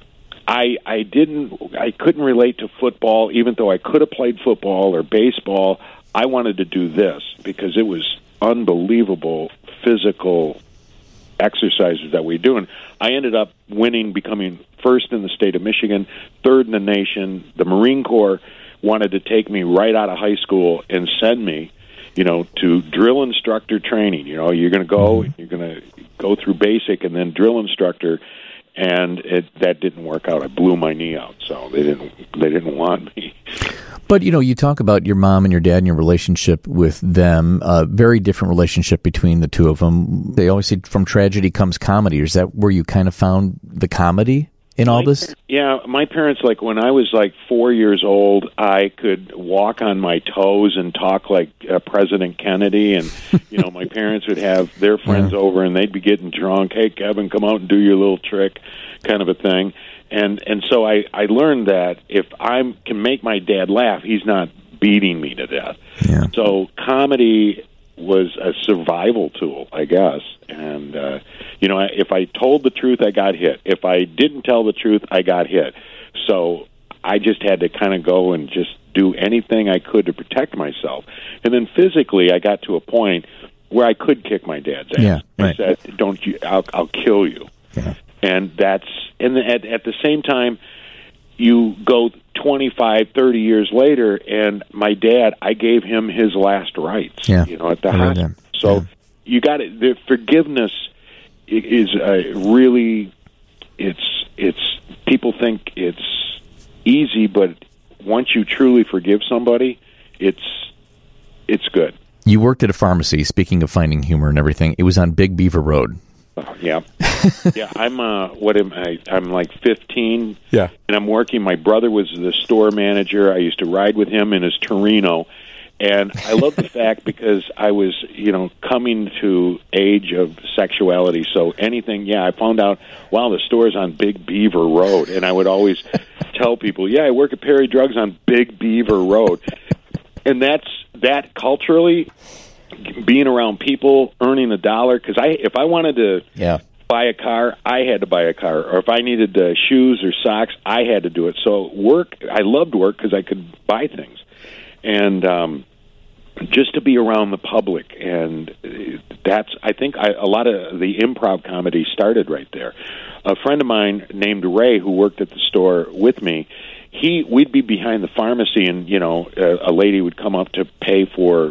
I I didn't I couldn't relate to football, even though I could have played football or baseball. I wanted to do this because it was unbelievable physical exercises that we do. And I ended up winning, becoming first in the state of Michigan, third in the nation. The Marine Corps wanted to take me right out of high school and send me, you know, to drill instructor training. You know, you're going to go, you're going to go through basic and then drill instructor. And it, that didn't work out. I blew my knee out, so they didn't they didn't want me. But, you know, you talk about your mom and your dad and your relationship with them, a very different relationship between the two of them. They always say from tragedy comes comedy. Is that where you kind of found the comedy in all this? Yeah, my parents, like when I was like four years old, I could walk on my toes and talk like uh, President Kennedy. And, you know, my parents would have their friends yeah. over and they'd be getting drunk. Hey, Kevin, come out and do your little trick, kind of a thing. And and so I, I learned that if I can make my dad laugh, he's not beating me to death. Yeah. So comedy was a survival tool, I guess. And, uh, you know, if I told the truth, I got hit. If I didn't tell the truth, I got hit. So I just had to kind of go and just do anything I could to protect myself. And then physically, I got to a point where I could kick my dad's ass. Yeah, right. I said, don't you, I'll, I'll kill you. Yeah. And that's, and at, at the same time, you go twenty-five, thirty years later, and my dad, I gave him his last rites, yeah. you know, at the I read hospital. that. So yeah. you got it. The forgiveness is uh, really, it's, it's, people think it's easy, but once you truly forgive somebody, it's, it's good. You worked at a pharmacy, speaking of finding humor and everything. It was on Big Beaver Road. Uh, yeah. yeah, I'm uh what am I I'm like fifteen. Yeah. And I'm working, my brother was the store manager. I used to ride with him in his Torino. And I love the fact because I was, you know, coming to age of sexuality. So anything, yeah, I found out, wow, the store's on Big Beaver Road. And I would always tell people, yeah, I work at Perry Drugs on Big Beaver Road. And that's, that culturally, being around people, earning a dollar, because I, if I wanted to yeah. buy a car, I had to buy a car. Or if I needed uh, shoes or socks, I had to do it. So work, I loved work because I could buy things. And um, just to be around the public, and that's, I think I, a lot of the improv comedy started right there. A friend of mine named Ray, who worked at the store with me, he we'd be behind the pharmacy, and you know, a, a lady would come up to pay for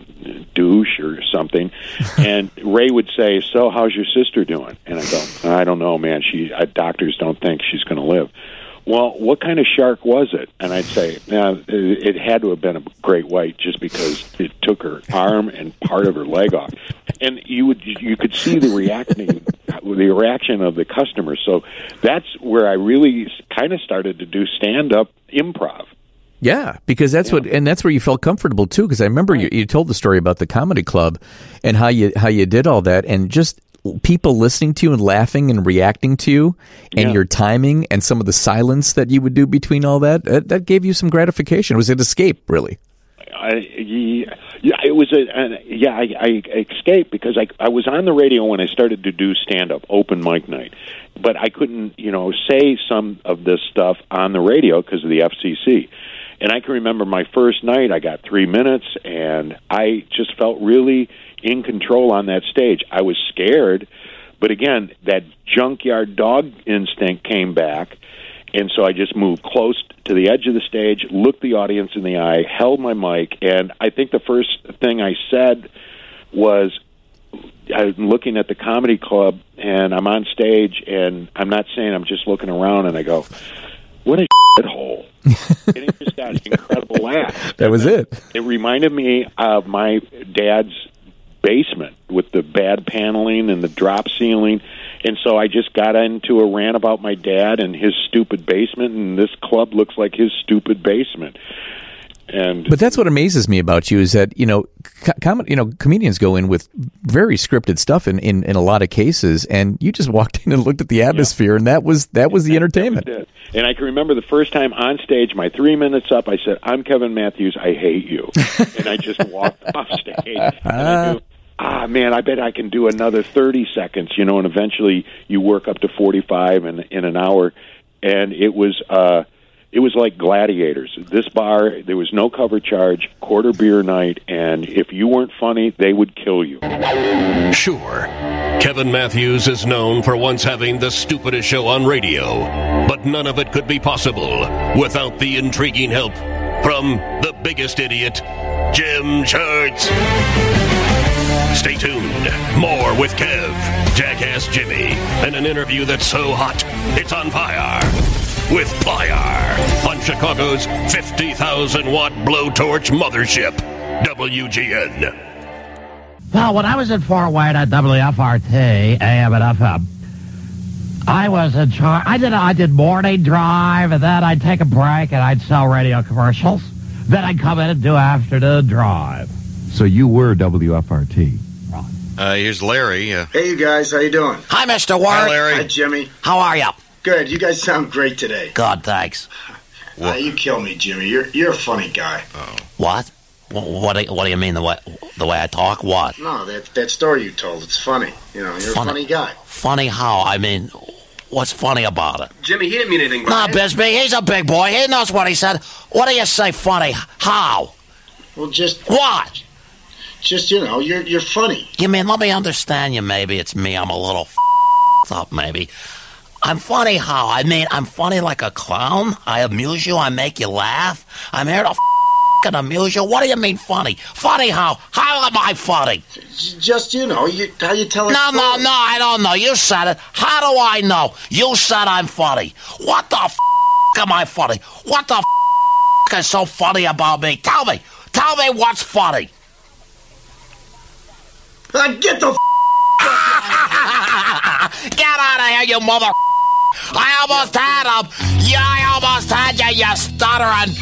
douche or something, and Ray would say, "So, how's your sister doing?" And I go, "I don't know, man. She uh, doctors don't think she's going to live." Well, what kind of shark was it? And I'd say, "Yeah, it, it had to have been a great white, just because it took her arm and part of her leg off." And you would you could see the reacting, the reaction of the customers. So that's where I really kind of started to do stand-up improv. Yeah, because that's yeah. what, and that's where you felt comfortable too. Because I remember right. you, you told the story about the comedy club and how you how you did all that, and just people listening to you and laughing and reacting to you, and yeah. your timing and some of the silence that you would do between all that, that, that gave you some gratification. It was an escape, really. I, yeah, it was a, a yeah. I, I escaped because I I was on the radio when I started to do stand up, open mic night, but I couldn't, you know, say some of this stuff on the radio because of the F C C. And I can remember my first night, I got three minutes, and I just felt really in control on that stage. I was scared, but again, that junkyard dog instinct came back, and so I just moved close to the edge of the stage, looked the audience in the eye, held my mic, and I think the first thing I said was, I'm looking at the comedy club, and I'm on stage, and I'm not saying, I'm just looking around, and I go, what a shithole. And it just got an incredible laugh. That was it. It reminded me of my dad's basement with the bad paneling and the drop ceiling. And so I just got into a rant about my dad and his stupid basement, and this club looks like his stupid basement. And but that's what amazes me about you is that, you know, com- you know, comedians go in with very scripted stuff in, in, in a lot of cases, and you just walked in and looked at the atmosphere, yeah. and that was that was the entertainment. That was it. And I can remember the first time on stage, my three minutes up, I said, "I'm Kevin Matthews, I hate you." And I just walked off stage. And I knew, ah, man, I bet I can do another thirty seconds, you know, and eventually you work up to forty-five in, in an hour. And it was... uh it was like Gladiators. This bar, there was no cover charge, quarter beer night, and if you weren't funny, they would kill you. Sure, Kevin Matthews is known for once having the stupidest show on radio, but none of it could be possible without the intriguing help from the biggest idiot, Jim Shorts. Stay tuned. More with Kev, Jackass Jimmy, and an interview that's so hot, it's on fire. With Plier on Chicago's fifty thousand watt blowtorch mothership, W G N. Well, when I was in Fort Wayne at W F R T, A M and F M, I was in charge. I did I did morning drive, and then I'd take a break, and I'd sell radio commercials. Then I'd come in and do afternoon drive. So you were W F R T. Uh, here's Larry. Uh, Hey, you guys. How you doing? Hi, Mister Ward. Hi, Larry. Hi, Jimmy. How are you? Good. You guys sound great today. God, thanks. Uh, you kill me, Jimmy. You're you're a funny guy. Oh. What? What, what, do, what do you mean, the way, the way I talk? What? No, that that story you told, it's funny. You know, you're Funny. a funny guy. Funny how? I mean, what's funny about it? Jimmy, he didn't mean anything Nah, Bisbee, he's a big boy. He knows what he said. What do you say funny? How? Well, just... What? Just, you know, you're you're funny. You mean, let me understand you, maybe. It's me. I'm a little f***ed up, maybe. I'm funny how? I mean, I'm funny like a clown? I amuse you? I make you laugh? I'm here to f***ing amuse you? What do you mean funny? Funny how? How am I funny? J- Just, you know, you, how you tell a No, story. no, no, I don't know. You said it. How do I know? You said I'm funny. What the f*** am I funny? What the f*** is so funny about me? Tell me. Tell me what's funny. Uh, get the f***! Get out of here, you mother... I almost had him. Yeah, I almost had you, you stuttering...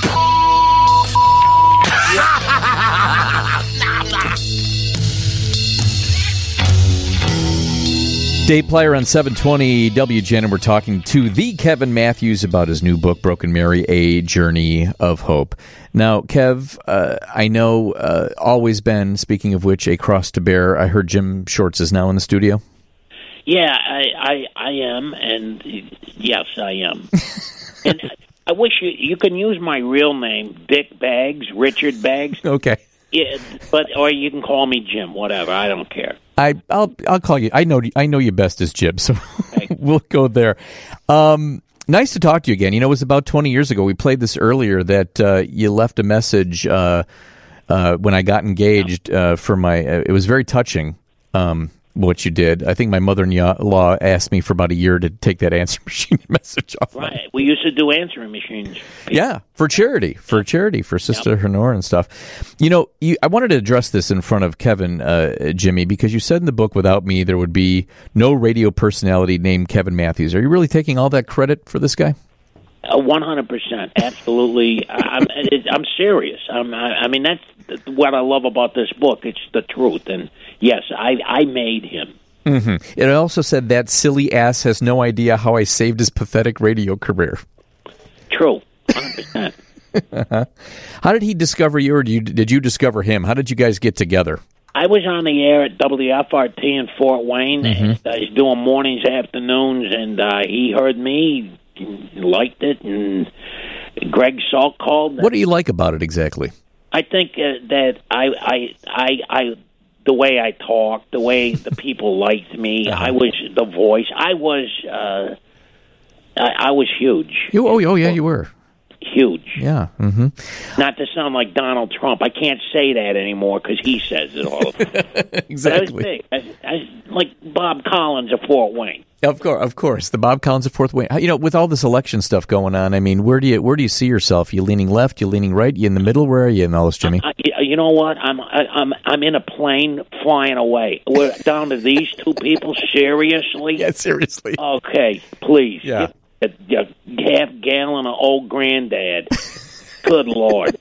Dave Plier on seven twenty W G N, and we're talking to the Kevin Matthews about his new book, Broken Mary, A Journey of Hope. Now, Kev, uh, I know, uh, always been, speaking of which, a cross to bear. I heard Jim Shorts is now in the studio. Yeah, I, I, I am, and yes, I am. And I wish you you can use my real name, Dick Baggs, Richard Baggs. Okay. Yeah, but or you can call me Jim, whatever. I don't care. I, I'll I'll call you. I know I know you best as Jim, so we'll go there. Um, nice to talk to you again. You know, it was about twenty years ago. We played this earlier that uh, you left a message uh, uh, when I got engaged uh, for my. Uh, it was very touching. Um, what you did. I think my mother-in-law asked me for about a year to take that answering machine message off. Right. We used to do answering machines. Yeah, for charity, for charity, for Sister yep. Honor and stuff. You know, you, I wanted to address this in front of Kevin, uh, Jimmy, because you said in the book, without me, there would be no radio personality named Kevin Matthews. Are you really taking all that credit for this guy? One hundred percent, absolutely. I'm, I'm serious. I'm, I mean, that's what I love about this book. It's the truth, and yes, I, I made him. Mm-hmm. It also said that silly ass has no idea how I saved his pathetic radio career. True, one hundred percent. uh-huh. How did he discover you, or did you, did you discover him? How did you guys get together? I was on the air at W F R T in Fort Wayne. Mm-hmm. And I was doing mornings, afternoons, and uh, he heard me. Liked it, and Greg Salk called. What do you like about it exactly? I think uh, that I, I, I, I, the way I talked, the way the people liked me. Uh-huh. I was the voice. I was, uh, I, I was huge. You, oh, oh, yeah, you were huge. Yeah. Mm-hmm. Not to sound like Donald Trump. I can't say that anymore because he says it all the time. Exactly. But I was big. I, I, like Bob Collins of Fort Wayne. Of course, of course, the Bob Collins of Fort Wayne. You know, with all this election stuff going on, I mean, where do you where do you see yourself? You leaning left? You leaning right? You in the middle? Where are you in all this, Jimmy? I, you know what? I'm I, I'm I'm in a plane flying away. We're down to these two people. Seriously? Yeah, seriously. Okay, please. Yeah. Get a, a half gallon of old granddad. Good Lord.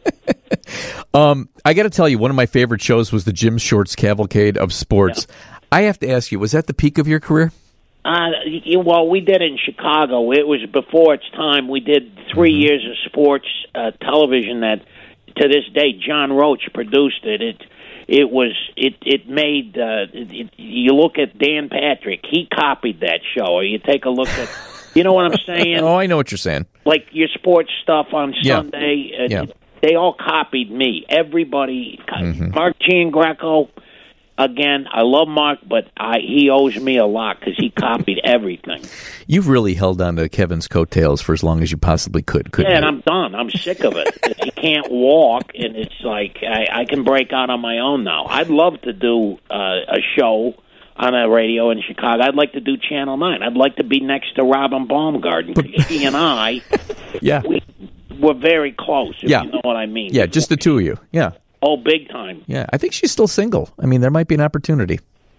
Um, I got to tell you, one of my favorite shows was the Jim Shorts Cavalcade of Sports. Yeah. I have to ask you, was that the peak of your career? Uh, well, we did it in Chicago. It was before its time. We did three mm-hmm. years of sports uh, television that, to this day, John Roach produced it. It it was it it made. Uh, it, it, you look at Dan Patrick; he copied that show. Or you take a look at You know what I'm saying? Oh, I know what you're saying. Like your sports stuff on Yeah. Sunday. Uh, Yeah. They all copied me. Everybody. Mm-hmm. Mark Giangreco. Again, I love Mark, but I, he owes me a lot because he copied everything. You've really held on to Kevin's coattails for as long as you possibly could, couldn't Yeah, and you? I'm done. I'm sick of it. He can't walk, and it's like I, I can break out on my own now. I'd love to do uh, a show on a radio in Chicago. I'd like to do Channel nine. I'd like to be next to Robin Baumgarten. He and I, yeah, we were very close, if Yeah. you know what I mean. Yeah, just the two of you. Yeah. Oh, big time. Yeah, I think she's still single. I mean, there might be an opportunity.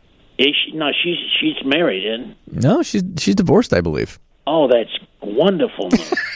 Is she? No, she's she's married, and No, she's she's divorced, I believe. oh, that's wonderful.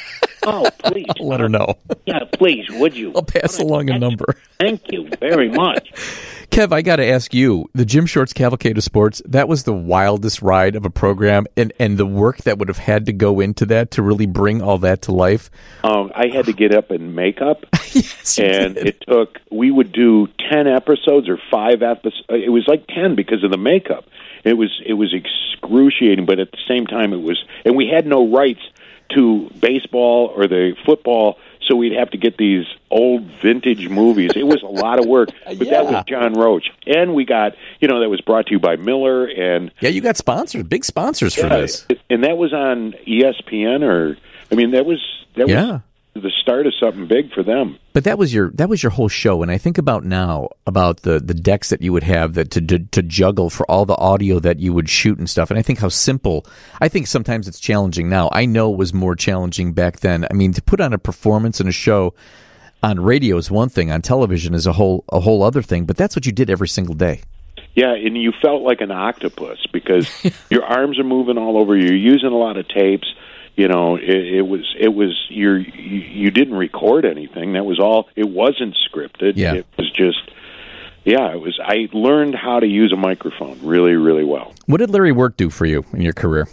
Oh, please. I'll let her know. Yeah, please, would you? I'll pass along a number. Thank you very much. Kev, I got to ask you, the Jim Shorts Cavalcade of Sports, that was the wildest ride of a program, and, and the work that would have had to go into that to really bring all that to life. Um, I had to get up and make up, yes, and did. it took. We would do ten episodes or five episodes. It was like ten because of the makeup. It was it was excruciating, but at the same time, it was. And we had no rights to baseball or the football, so we'd have to get these old vintage movies. It was a lot of work, but Yeah. that was John Roach, and we got you know that was brought to you by Miller and. Yeah, you got sponsors, big sponsors for Yeah, this. and that was on E S P N, or I mean, that was that Yeah. was the start of something big for them. But that was your that was your whole show, and I think about now about the, the decks that you would have that to, to to juggle for all the audio that you would shoot and stuff. And I think how simple. I think sometimes it's challenging now. I know it was more challenging back then. I mean, to put on a performance in a show on radio is one thing, on television is a whole a whole other thing. But that's what you did every single day. Yeah, and you felt like an octopus because your arms are moving all over. You're using a lot of tapes. You know, it, it was it was you're, you you didn't record anything. That was all. It wasn't scripted. Yeah. It was just. Yeah, it was. I learned how to use a microphone really, really well. What did Larry Work do for you in your career?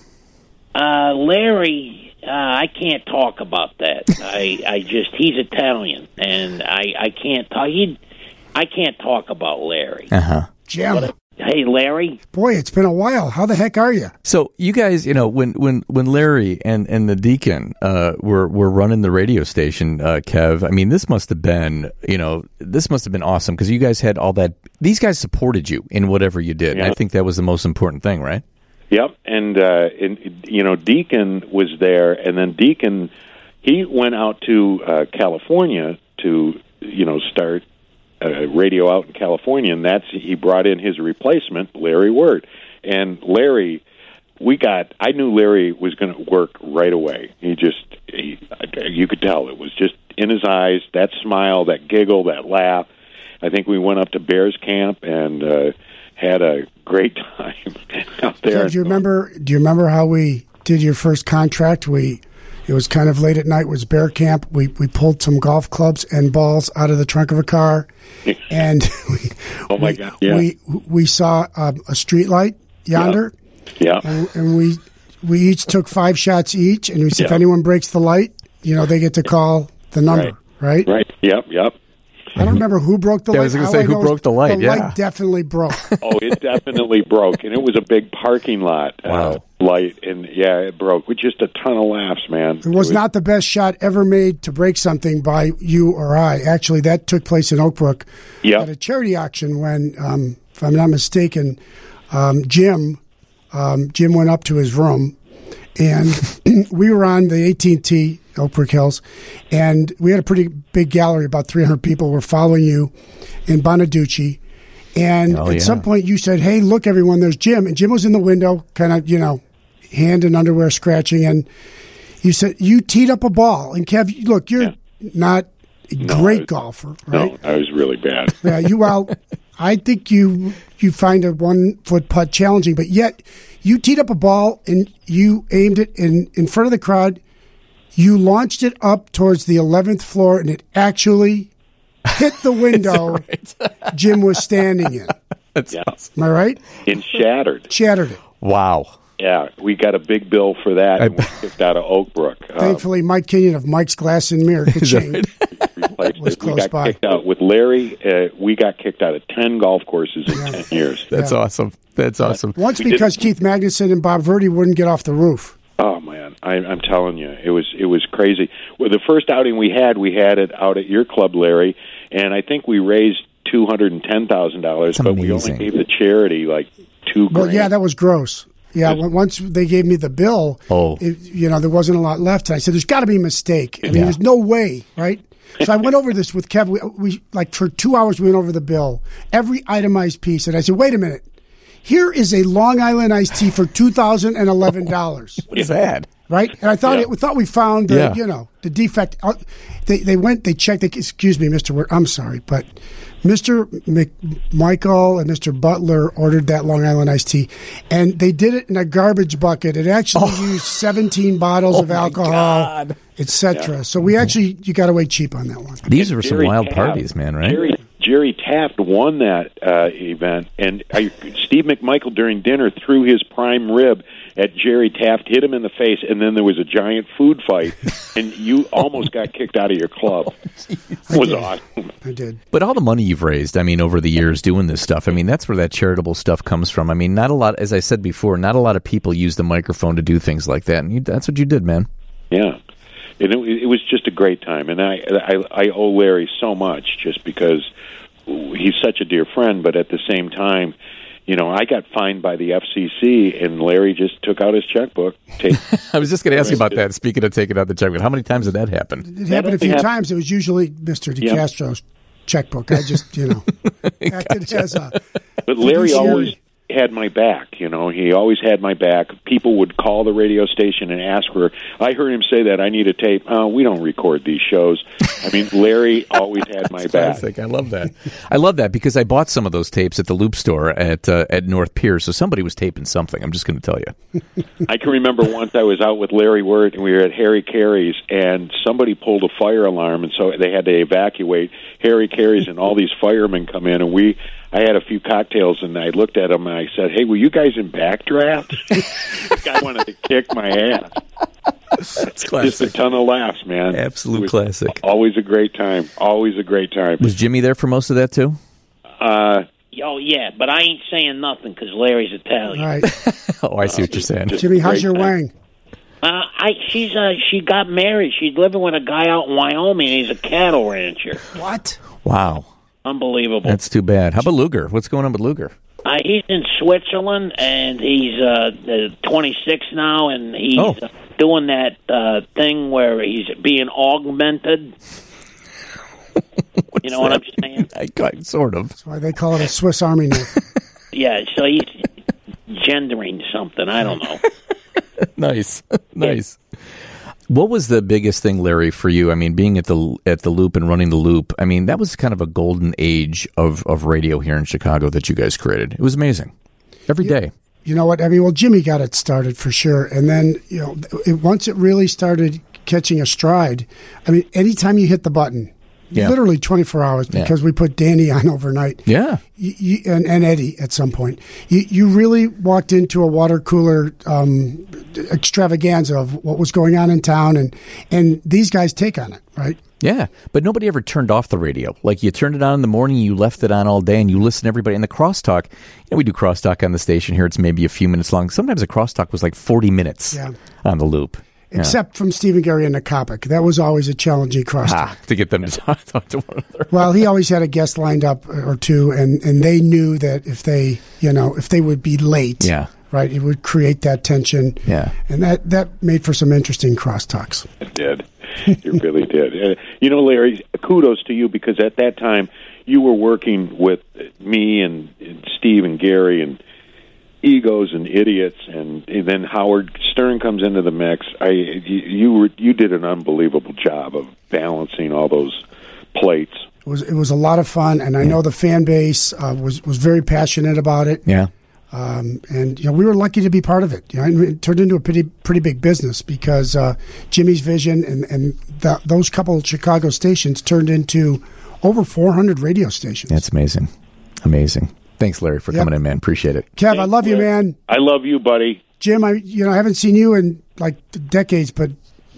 Uh, Larry, uh, I can't talk about that. I, I just he's Italian, and I, I can't talk. He, I can't talk about Larry. Uh huh. Jim. What a- hey, Larry. Boy, it's been a while. How the heck are you? So you guys, you know, when when when Larry and, and the Deacon uh, were were running the radio station, uh, Kev. I mean, this must have been, you know, this must have been awesome because you guys had all that. These guys supported you in whatever you did. Yeah. And I think that was the most important thing, right? Yep, and uh, and you know, Deacon was there, and then Deacon he went out to uh, California to you know start uh, radio out in California, and that's he brought in his replacement, Larry Word, and Larry. We got. I knew Larry was going to work right away. He just, he, you could tell it was just in his eyes. That smile, that giggle, that laugh. I think we went up to Bears camp and uh, had a great time out there. Kev, do you remember? Do you remember how we did your first contract? We it was kind of late at night. It was bear camp. We we pulled some golf clubs and balls out of the trunk of a car, and we, oh my we, God! Yeah. we we saw um, a street light yonder. Yeah. Yeah, and, and we we each took five shots each, and we said Yeah. if anyone breaks the light, you know, they get to call the number, right? Right. Yep. Yep. I don't remember who broke the Yeah, light. I was gonna All say, who know is broke the light, The yeah. light definitely broke. Oh, it definitely broke, and it was a big parking lot uh, Wow. light, and yeah, it broke with just a ton of laughs, man. It was not the best shot ever made to break something by you or I. Actually, that took place in Oak Brook Yep. at a charity auction when, um, if I'm not mistaken, um, Jim um, Jim went up to his room, and we were on the A T and T Oak Brook Hills, and we had a pretty big gallery. About three hundred people were following you in Bonaducci. And Oh, at yeah. some point you said, hey, look, everyone, there's Jim. And Jim was in the window, kind of, you know, hand in underwear scratching. And you said, you teed up a ball. And Kev, look, you're not a No, great I was- golfer, right? No, I was really bad. Yeah, you, well, I think you you find a one foot putt challenging, but yet you teed up a ball and you aimed it in, in front of the crowd. You launched it up towards the eleventh floor, and it actually hit the window Jim was standing in. That's Yeah. Am I right? And shattered. Shattered it. Wow. Yeah, we got a big bill for that, and we kicked out of Oak Brook. Uh, Thankfully, Mike Kenyon of Mike's Glass and Mirror Ka-ching. replaced was it. We close got by. kicked out with Larry. Uh, we got kicked out of ten golf courses in ten years. That's Yeah. awesome. That's awesome. Once We because did- Keith Magnuson and Bob Verdi wouldn't get off the roof. Oh man, I, I'm telling you, it was it was crazy. Well, the first outing we had, we had it out at your club, Larry, and I think we raised two hundred and ten thousand dollars, but we only gave the charity like two grand. Well, yeah, that was gross. Yeah, when, once they gave me the bill, oh. it, you know, there wasn't a lot left. And I said, "There's got to be a mistake. I mean, Yeah. there's no way, right?" So I went over this with Kev. We, we like for two hours we went over the bill, every itemized piece, and I said, "Wait a minute, here is a Long Island iced tea for two thousand and eleven dollars. What is that? Right?" And I thought Yeah. it, we thought we found the Yeah. you know the defect. Uh, They they went they checked. They, excuse me, Mister Wer- I'm sorry, but Mister McMichael and Mister Butler ordered that Long Island iced tea, and they did it in a garbage bucket. It actually used seventeen bottles Oh, of my alcohol, God. et cetera. Yeah. So we actually you got away cheap on that one. These were some Jerry wild Taft- parties, man, right? Jerry, Jerry Taft won that uh, event, and I, Steve McMichael during dinner threw his prime rib at Jerry Taft, hit him in the face, and then there was a giant food fight, and you almost got kicked out of your club. It was awesome. I did. But all the money you've raised, I mean, over the years doing this stuff, I mean, that's where that charitable stuff comes from. I mean, not a lot, as I said before, not a lot of people use the microphone to do things like that, and you, that's what you did, man. Yeah. And it, it was just a great time, and I, I I owe Larry so much just because he's such a dear friend, but at the same time, you know, I got fined by the F C C, and Larry just took out his checkbook. Take, I was just going to ask you about that. Speaking of taking out the checkbook, how many times did that happen? It happened a few happened. times. It was usually Mister DeCastro's checkbook. I just you know acted as a. But Larry fiduciary. always had my back, you know. He always had my back. People would call the radio station and ask for, I heard him say that, I need a tape. Oh, we don't record these shows. I mean, Larry always had my back. Classic. I love that. I love that because I bought some of those tapes at the Loop store at uh, at North Pier, so somebody was taping something. I'm just going to tell you. I can remember once I was out with Larry Wirt, and we were at Harry Carey's, and somebody pulled a fire alarm, and so they had to evacuate Harry Carey's, and all these firemen come in, and we, I had a few cocktails, and I looked at them, and I said, hey, were you guys in backdraft? This guy wanted to kick my ass. That's Just a ton of laughs, man. Absolute classic. Always a great time. Always a great time. Was Jimmy there for most of that, too? Uh, Oh, yeah, but I ain't saying nothing because Larry's Italian. All right. Oh, I see what you're saying. Jimmy, how's your wang? Uh, I she's uh she got married. She's living with a guy out in Wyoming. He's a cattle rancher. What? Wow. Unbelievable. That's too bad. How about Luger? What's going on with Luger? Uh, he's in Switzerland, and he's uh, uh, twenty-six now, and he's Oh. uh, doing that uh, thing where he's being augmented. You know what I'm saying? I got, sort of. That's why they call it a Swiss Army knife. Yeah, so he's gendering something. I don't know. Nice. Nice. What was the biggest thing, Larry, for you? I mean, being at the at the Loop and running the Loop, I mean, that was kind of a golden age of, of radio here in Chicago that you guys created. It was amazing. Every day. You know what? I mean, well, Jimmy got it started for sure. And then, you know, it, once it really started catching a stride, I mean, anytime you hit the button, Yeah. literally twenty-four hours, Yeah. because we put Danny on overnight. Yeah. You, you, and, and Eddie at some point. You, you really walked into a water cooler um, extravaganza of what was going on in town, and, and these guys take on it, right? Yeah, but nobody ever turned off the radio. Like, you turned it on in the morning, you left it on all day, and you listen to everybody. And the crosstalk, you know, we do crosstalk on the station here. It's maybe a few minutes long. Sometimes the crosstalk was like forty minutes Yeah. on the Loop. Yeah. Except from Stephen Gary and Nakapic. That was always a challenging crosstalk. Ah, to get them to talk, talk to one another. Well, he always had a guest lined up or two, and, and they knew that if they, you know, if they would be late, Yeah. right, it would create that tension. Yeah. And that, that made for some interesting crosstalks. It did. It really did. Uh, you know, Larry, kudos to you, because at that time you were working with me and, and Steve and Gary and egos and idiots, and, and then Howard Stern comes into the mix. I you, you were you did an unbelievable job of balancing all those plates. It was it was a lot of fun, and I know the fan base uh, was was very passionate about it. Yeah. Um, and you know, we were lucky to be part of it. You know, it turned into a pretty pretty big business because uh, Jimmy's vision and and the, those couple of Chicago stations turned into over four hundred radio stations. That's amazing. Amazing. Thanks, Larry, for Yep. coming in, man. Appreciate it. Kev, I love you, man. I love you, buddy. Jim, I you know I haven't seen you in like decades, but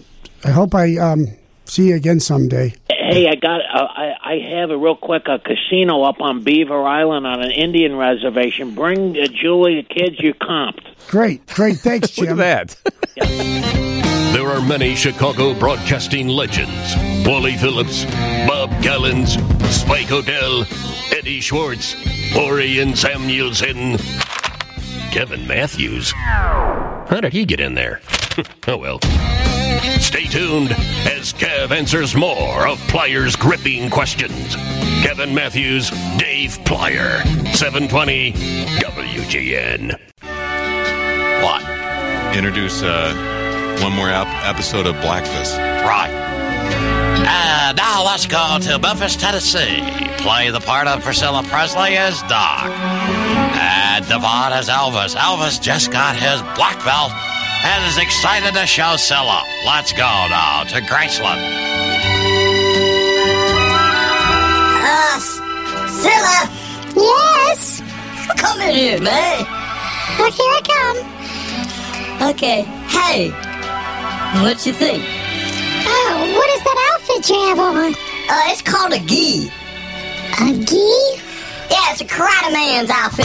I hope I um, see you again someday. Hey, I got. Uh, I I have a real quick a casino up on Beaver Island on an Indian reservation. Bring uh, Julie, the kids you comped. Great, great. Thanks, Jim. Look at that. There are many Chicago broadcasting legends. Wally Phillips, Bob Gallens, Spike Odell, Eddie Schwartz, Orion Samuelson, Kevin Matthews. How did he get in there? Oh, well. Stay tuned as Kev answers more of Plyer's gripping questions. Kevin Matthews, Dave Plyer, seven twenty W G N. What? Introduce uh, one more ap- episode of Blackfist. Right. Uh, now let's go to Memphis, Tennessee. Play the part of Priscilla Presley as Doc. And Devon as Elvis. Elvis just got his black belt and is excited to show Scylla. Let's go now to Graceland. Uh, Scylla? Yes? Come in here, man. Well, here I come. Okay, hey. What you think? Oh, what is that outfit you have on? Uh, it's called a gi. A gi? Yeah, it's a Karate Man's outfit.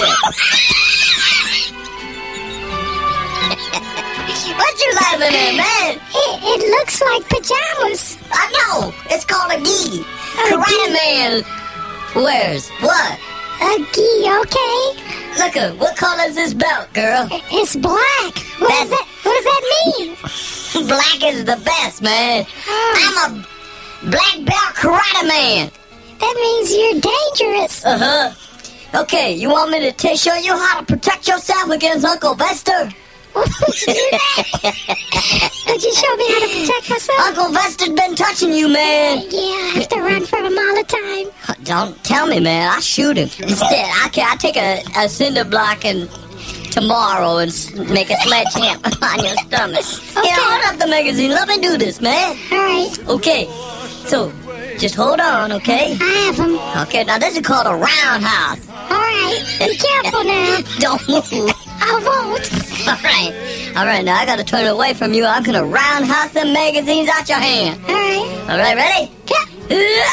What you laughing at, man? It, it looks like pajamas. I know. It's called a gi. A Karate gi. Man wears what? A gi, okay. Look, uh, what color is this belt, girl? It's black. What, That's- does that, what does that mean? Black is the best, man. Oh. I'm a black belt Karate Man. That means you're dangerous. Uh-huh. Okay, you want me to t- show you how to protect yourself against Uncle Vester? Would you do that? Would you show me how to protect myself? Uncle Vester's been touching you, man. Yeah, I have to run from him all the time. Don't tell me, man. I shoot him. Instead, I can I take a, a cinder block and tomorrow and s- make a sledgehammer on your stomach. Okay. Here, hold up the magazine. Let me do this, man. All right. Okay, so just hold on, okay? I have him. Okay, now this is called a roundhouse. All right. Be careful now. Don't move. I won't. All right. All right, now I gotta turn away from you. I'm gonna roundhouse them magazines out your hand. All right. All right, ready? Yeah.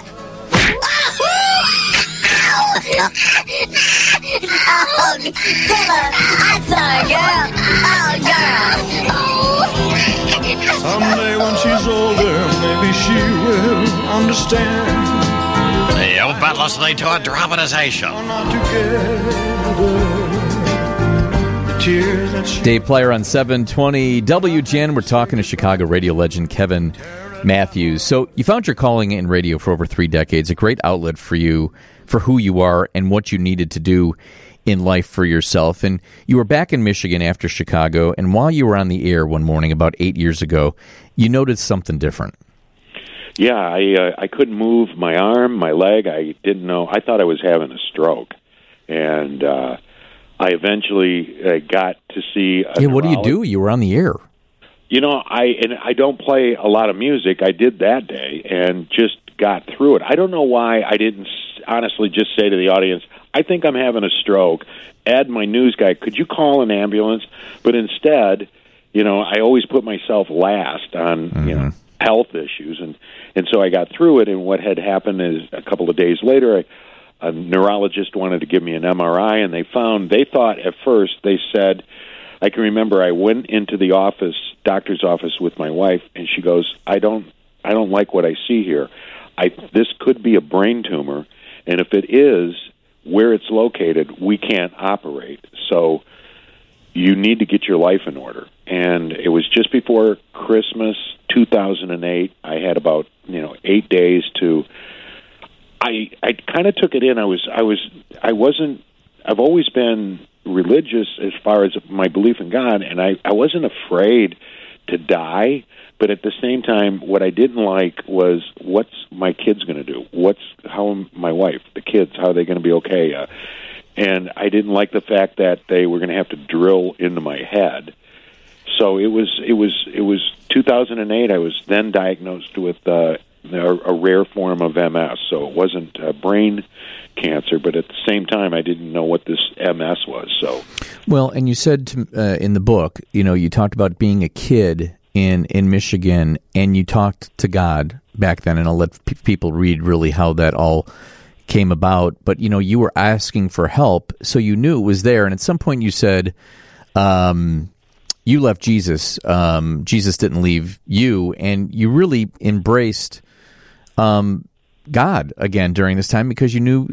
Oh, Scylla, I'm sorry, girl. Oh, girl. Someday when she's older, maybe she will understand. You've been listening to a dramatization. Dave Plyer on seven twenty W G N. We're talking to Chicago radio legend Kevin Matthews. So you found your calling in radio for over three decades, a great outlet for you, for who you are and what you needed to do in life for yourself. And you were back in Michigan after Chicago, and while you were on the air one morning about eight years ago, you noticed something different. Yeah, I uh, I couldn't move my arm, my leg. I didn't know. I thought I was having a stroke, and uh, I eventually uh, got to see. A Yeah, what do you neurologist. do? You were on the air. You know, I and I don't play a lot of music. I did that day and just got through it. I don't know why I didn't s- honestly just say to the audience, I think I'm having a stroke. Add my news guy. Could you call an ambulance? But instead, you know, I always put myself last on, mm-hmm. you know, health issues. And, and so I got through it. And what had happened is a couple of days later, I, a neurologist wanted to give me an M R I, and they found, they thought at first, they said, I can remember I went into the office, doctor's office with my wife, and she goes, I don't, I don't like what I see here. I, this could be a brain tumor, and if it is, where it's located, we can't operate. So you need to get your life in order. And it was just before Christmas two thousand eight. I had about, you know, eight days to. I I kind of took it in. I was I was I wasn't. I've always been religious as far as my belief in God, and I I wasn't afraid to die. But at the same time, what I didn't like was, what's my kids going to do? What's how am my wife, the kids, how are they going to be okay? Uh, and I didn't like the fact that they were going to have to drill into my head. So it was it was it was two thousand eight. I was then diagnosed with uh, a, a rare form of M S. So it wasn't uh, brain cancer, but at the same time, I didn't know what this M S was. So well, and you said to, uh, in the book, you know, you talked about being a kid in in Michigan, and you talked to God back then, and I'll let p- people read really how that all came about. But, you know, you were asking for help, so you knew it was there, and at some point you said, um, you left Jesus. Um, Jesus didn't leave you, and you really embraced um, God again during this time because you knew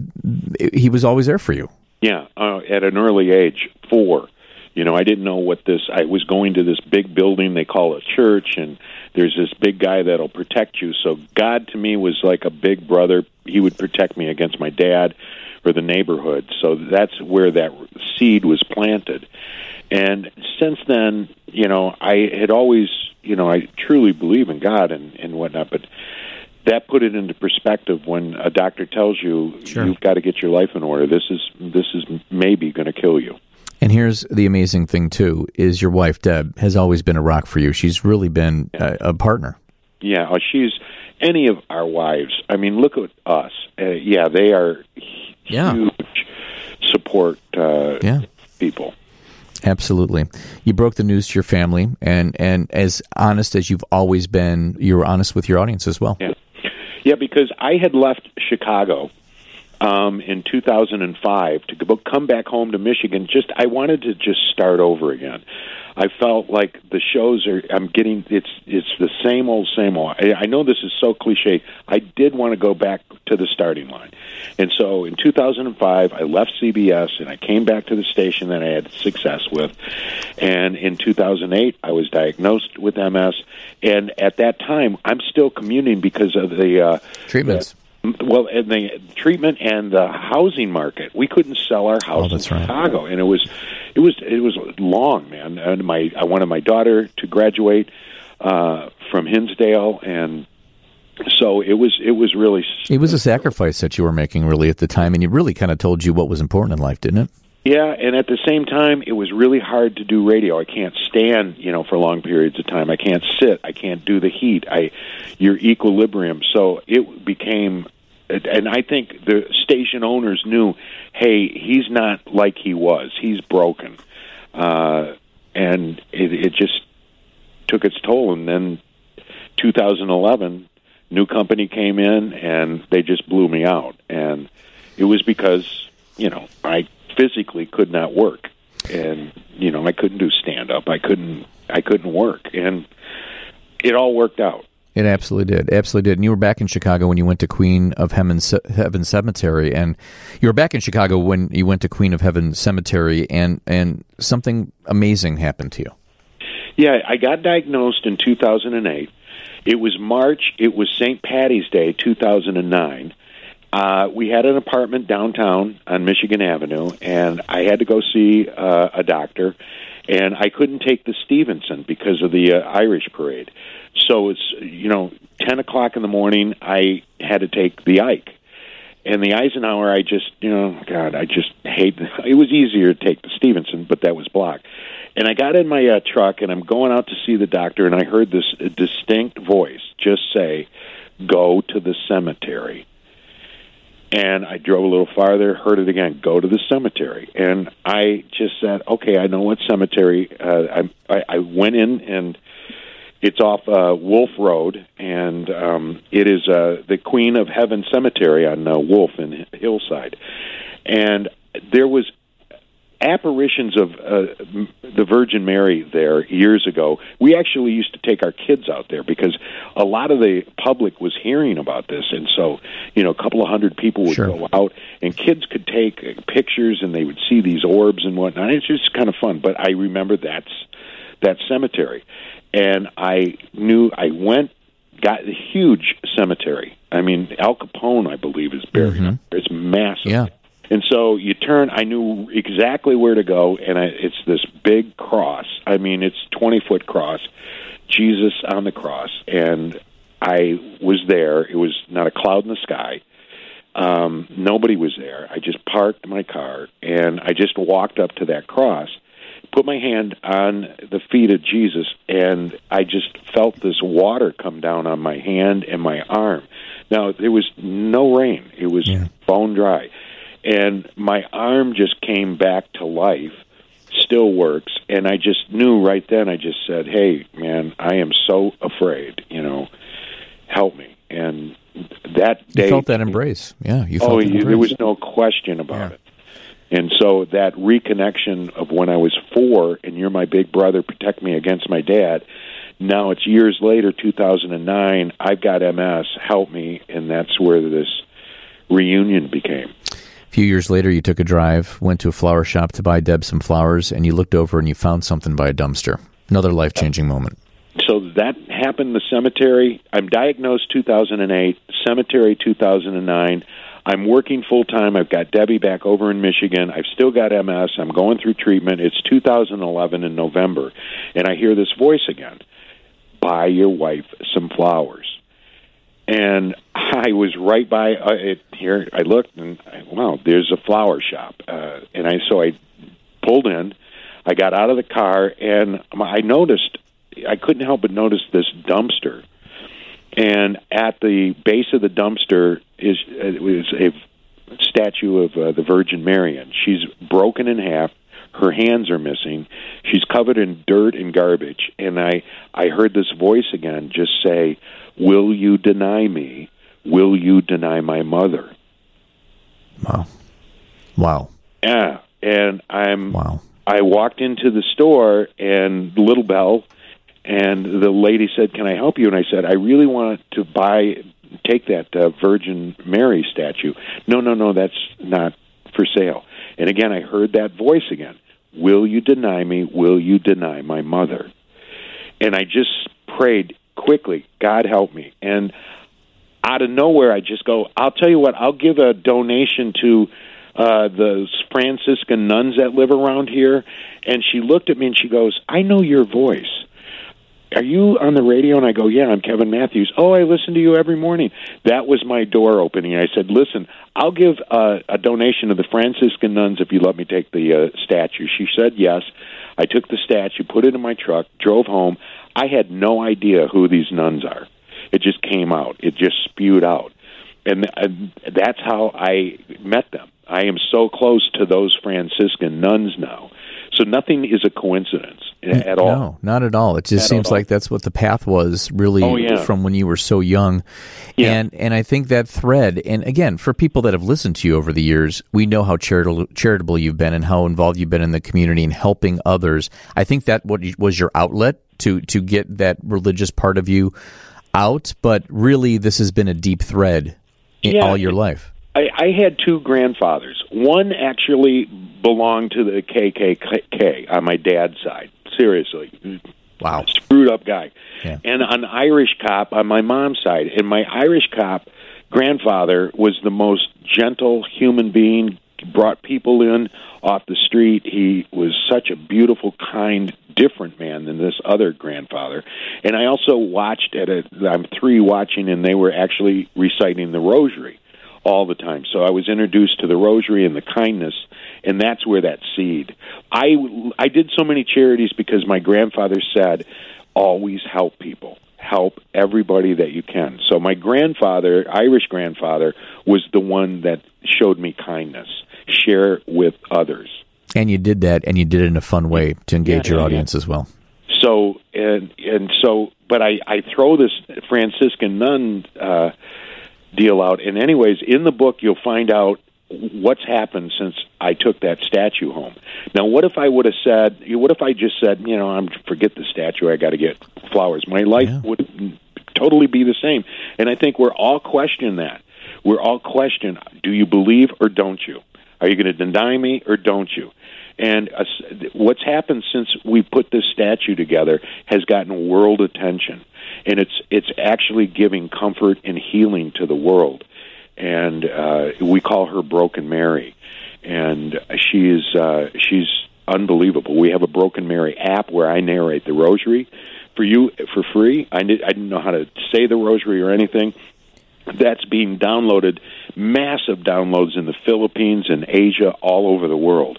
He was always there for you. Yeah, uh, at an early age, four. You know, I didn't know what this. I was going to this big building they call a church, and there's this big guy that'll protect you. So God to me was like a big brother. He would protect me against my dad or the neighborhood. So that's where that seed was planted. And since then, you know, I had always, you know, I truly believe in God and, and whatnot, but that put it into perspective when a doctor tells you, sure, you've got to get your life in order. This is this is maybe going to kill you. And here's the amazing thing, too, is your wife, Deb, has always been a rock for you. She's really been a, a partner. Yeah, well, she's any of our wives. I mean, look at us. Uh, yeah, they are yeah. huge support uh, yeah. people. Absolutely. You broke the news to your family, and, and as honest as you've always been, you were honest with your audience as well. Yeah, yeah, because I had left Chicago Um, in two thousand five to go, come back home to Michigan. Just I wanted to just start over again. I felt like the shows are. I'm getting it's it's the same old, same old. I, I know this is so cliche. I did want to go back to the starting line, and so in two thousand five I left C B S and I came back to the station that I had success with. And in two thousand eight I was diagnosed with M S, and at that time I'm still commuting because of the uh, treatments. The, Well, and the treatment and the housing market, we couldn't sell our house oh, that's in right. Chicago, and it was, it was, it was long, man. And my, I wanted my daughter to graduate uh, from Hinsdale, and so it was, it was really. It was a sacrifice that you were making, really, at the time, and it really kind of told you what was important in life, didn't it? Yeah, and at the same time, it was really hard to do radio. I can't stand, you know, for long periods of time. I can't sit. I can't do the heat. I, your equilibrium. So it became, and I think the station owners knew, hey, he's not like he was. He's broken, uh, and it, it just took its toll. And then, two thousand eleven, new company came in, and they just blew me out. And it was because, you know, I physically could not work, and you know I couldn't do stand up. I couldn't. I couldn't work, and it all worked out. It absolutely did. Absolutely did. And you were back in Chicago when you went to Queen of Heaven, Heaven Cemetery, and you were back in Chicago when you went to Queen of Heaven Cemetery, and and something amazing happened to you. Yeah, I got diagnosed in two thousand eight. It was March. It was Saint Patty's Day, two thousand nine. Uh, we had an apartment downtown on Michigan Avenue, and I had to go see uh, a doctor, and I couldn't take the Stevenson because of the uh, Irish parade. So it's, you know, ten o'clock in the morning, I had to take the Ike. And the Eisenhower, I just, you know, God, I just hate, it was easier to take the Stevenson, but that was blocked. And I got in my uh, truck, and I'm going out to see the doctor, and I heard this distinct voice just say, "Go to the cemetery." And I drove a little farther, heard it again, "Go to the cemetery." And I just said, okay, I know what cemetery. Uh, I, I, I went in, and it's off uh, Wolf Road, and um, it is uh, the Queen of Heaven Cemetery on uh, Wolf and Hillside. And there was apparitions of uh, the Virgin Mary there years ago. We actually used to take our kids out there because a lot of the public was hearing about this, and so, you know, a couple of hundred people would sure. go out, and kids could take pictures, and they would see these orbs and whatnot. It's just kind of fun, but I remember that's that cemetery, and I knew I went, got a huge cemetery. I mean, Al Capone, I believe, is buried mm-hmm. up there. It's massive. Yeah. And so you turn, I knew exactly where to go, and I, it's this big cross. I mean, it's twenty-foot cross, Jesus on the cross, and I was there. It was not a cloud in the sky. Um, nobody was there. I just parked my car, and I just walked up to that cross, put my hand on the feet of Jesus, and I just felt this water come down on my hand and my arm. Now, there was no rain. It was yeah. bone dry. And my arm just came back to life, still works, and I just knew right then, I just said, hey, man, I am so afraid, you know, help me. And that day... You felt that embrace. Yeah, you felt oh, that embrace. There was no question about yeah. it. And so that reconnection of when I was four, and you're my big brother, protect me against my dad. Now it's years later, two thousand nine, I've got M S, help me, and that's where this reunion became. A few years later, you took a drive, went to a flower shop to buy Deb some flowers, and you looked over and you found something by a dumpster. Another life-changing moment. So that happened in the cemetery. I'm diagnosed two thousand eight, cemetery two thousand nine. I'm working full-time. I've got Debbie back over in Michigan. I've still got M S. I'm going through treatment. It's two thousand eleven in November, and I hear this voice again. Buy your wife some flowers. And I was right by uh, it here. I looked, and I, wow, there's a flower shop. Uh, and I so I pulled in. I got out of the car, and I noticed, I couldn't help but notice this dumpster. And at the base of the dumpster is it was a statue of uh, the Virgin Mary. And she's broken in half. Her hands are missing. She's covered in dirt and garbage. And I, I heard this voice again just say, will you deny me? Will you deny my mother? Wow. Wow. Yeah. And I'm, wow. I walked into the store, and Little Bell, and the lady said, can I help you? And I said, I really want to buy, take that uh, Virgin Mary statue. No, no, no, that's not for sale. And again, I heard that voice again. Will you deny me? Will you deny my mother? And I just prayed quickly, God help me. And out of nowhere, I just go, I'll tell you what, I'll give a donation to uh, the Franciscan nuns that live around here. And she looked at me and she goes, I know your voice. Are you on the radio? And I go, yeah, I'm Kevin Matthews. Oh, I listen to you every morning. That was my door opening. I said, listen, I'll give uh, a donation to the Franciscan nuns if you let me take the uh, statue. She said yes. I took the statue, put it in my truck, drove home. I had no idea who these nuns are. It just came out. It just spewed out. And uh, that's how I met them. I am so close to those Franciscan nuns now. So nothing is a coincidence at all. No, not at all. It just At seems all. like that's what the path was really Oh, yeah. from when you were so young. Yeah. And and I think that thread, and again, for people that have listened to you over the years, we know how charitable charitable you've been and how involved you've been in the community and helping others. I think that what was your outlet to to get that religious part of you out, but really this has been a deep thread in Yeah. all your life. I, I had two grandfathers. One actually belonged to the K K K on my dad's side. Seriously. Wow. Screwed up guy. Yeah. And an Irish cop on my mom's side. And my Irish cop grandfather was the most gentle human being, brought people in off the street. He was such a beautiful, kind, different man than this other grandfather. And I also watched at a, I'm three watching, and they were actually reciting the rosary all the time. So I was introduced to the rosary and the kindness, and that's where that seed. I, I did so many charities because my grandfather said, always help people. Help everybody that you can. So my grandfather, Irish grandfather, was the one that showed me kindness. Share with others. And you did that, and you did it in a fun way to engage Yeah, your yeah, audience yeah. as well. So, and and so, but I, I throw this Franciscan nun uh, deal out. And anyways, in the book, you'll find out what's happened since I took that statue home. Now, what if I would have said, what if I just said, you know, I'm forget the statue, I got to get flowers. My life yeah. would totally be the same. And I think we're all questioning that. We're all questioning, do you believe or don't you? Are you going to deny me or don't you? And uh, what's happened since we put this statue together has gotten world attention. And it's it's actually giving comfort and healing to the world. And uh, we call her Broken Mary. And she is uh, she's unbelievable. We have a Broken Mary app where I narrate the rosary for you for free. I, did, I didn't know how to say the rosary or anything. That's being downloaded, massive downloads in the Philippines and Asia, all over the world.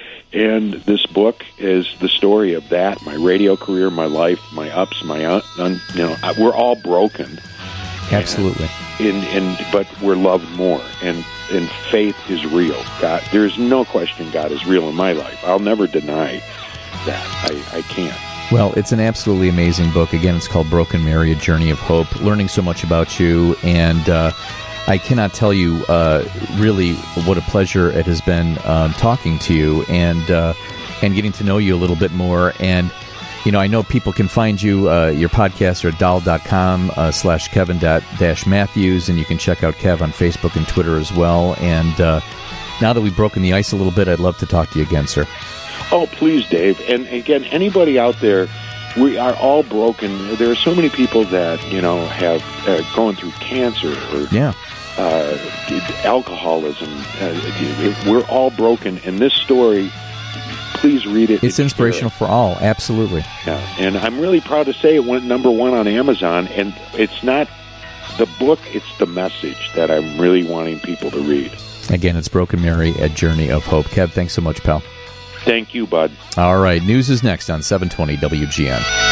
And this book is the story of that, my radio career, my life, my ups, my, un, un, you know, we're all broken. Absolutely. And, and but we're loved more, and and faith is real. God, there's no question God is real in my life. I'll never deny that. I, I can't. Well, it's an absolutely amazing book. Again, it's called Broken Mary, A Journey of Hope. Learning so much about you, and uh, I cannot tell you uh, really what a pleasure it has been um, talking to you and uh, and getting to know you a little bit more. And, you know, I know people can find you, uh, your podcast, at doll.com uh, slash Kevin dash Matthews, and you can check out Kev on Facebook and Twitter as well. And uh, now that we've broken the ice a little bit, I'd love to talk to you again, sir. Oh, please, Dave. And again, anybody out there, we are all broken. There are so many people that, you know, have uh, going through cancer or yeah. uh, alcoholism. Uh, we're all broken. And this story, please read it. It's inspirational for all. Absolutely. Yeah. And I'm really proud to say it went number one on Amazon. And it's not the book, it's the message that I'm really wanting people to read. Again, it's Broken Mary, A Journey of Hope. Kev, thanks so much, pal. Thank you, bud. All right. News is next on seven twenty W G N.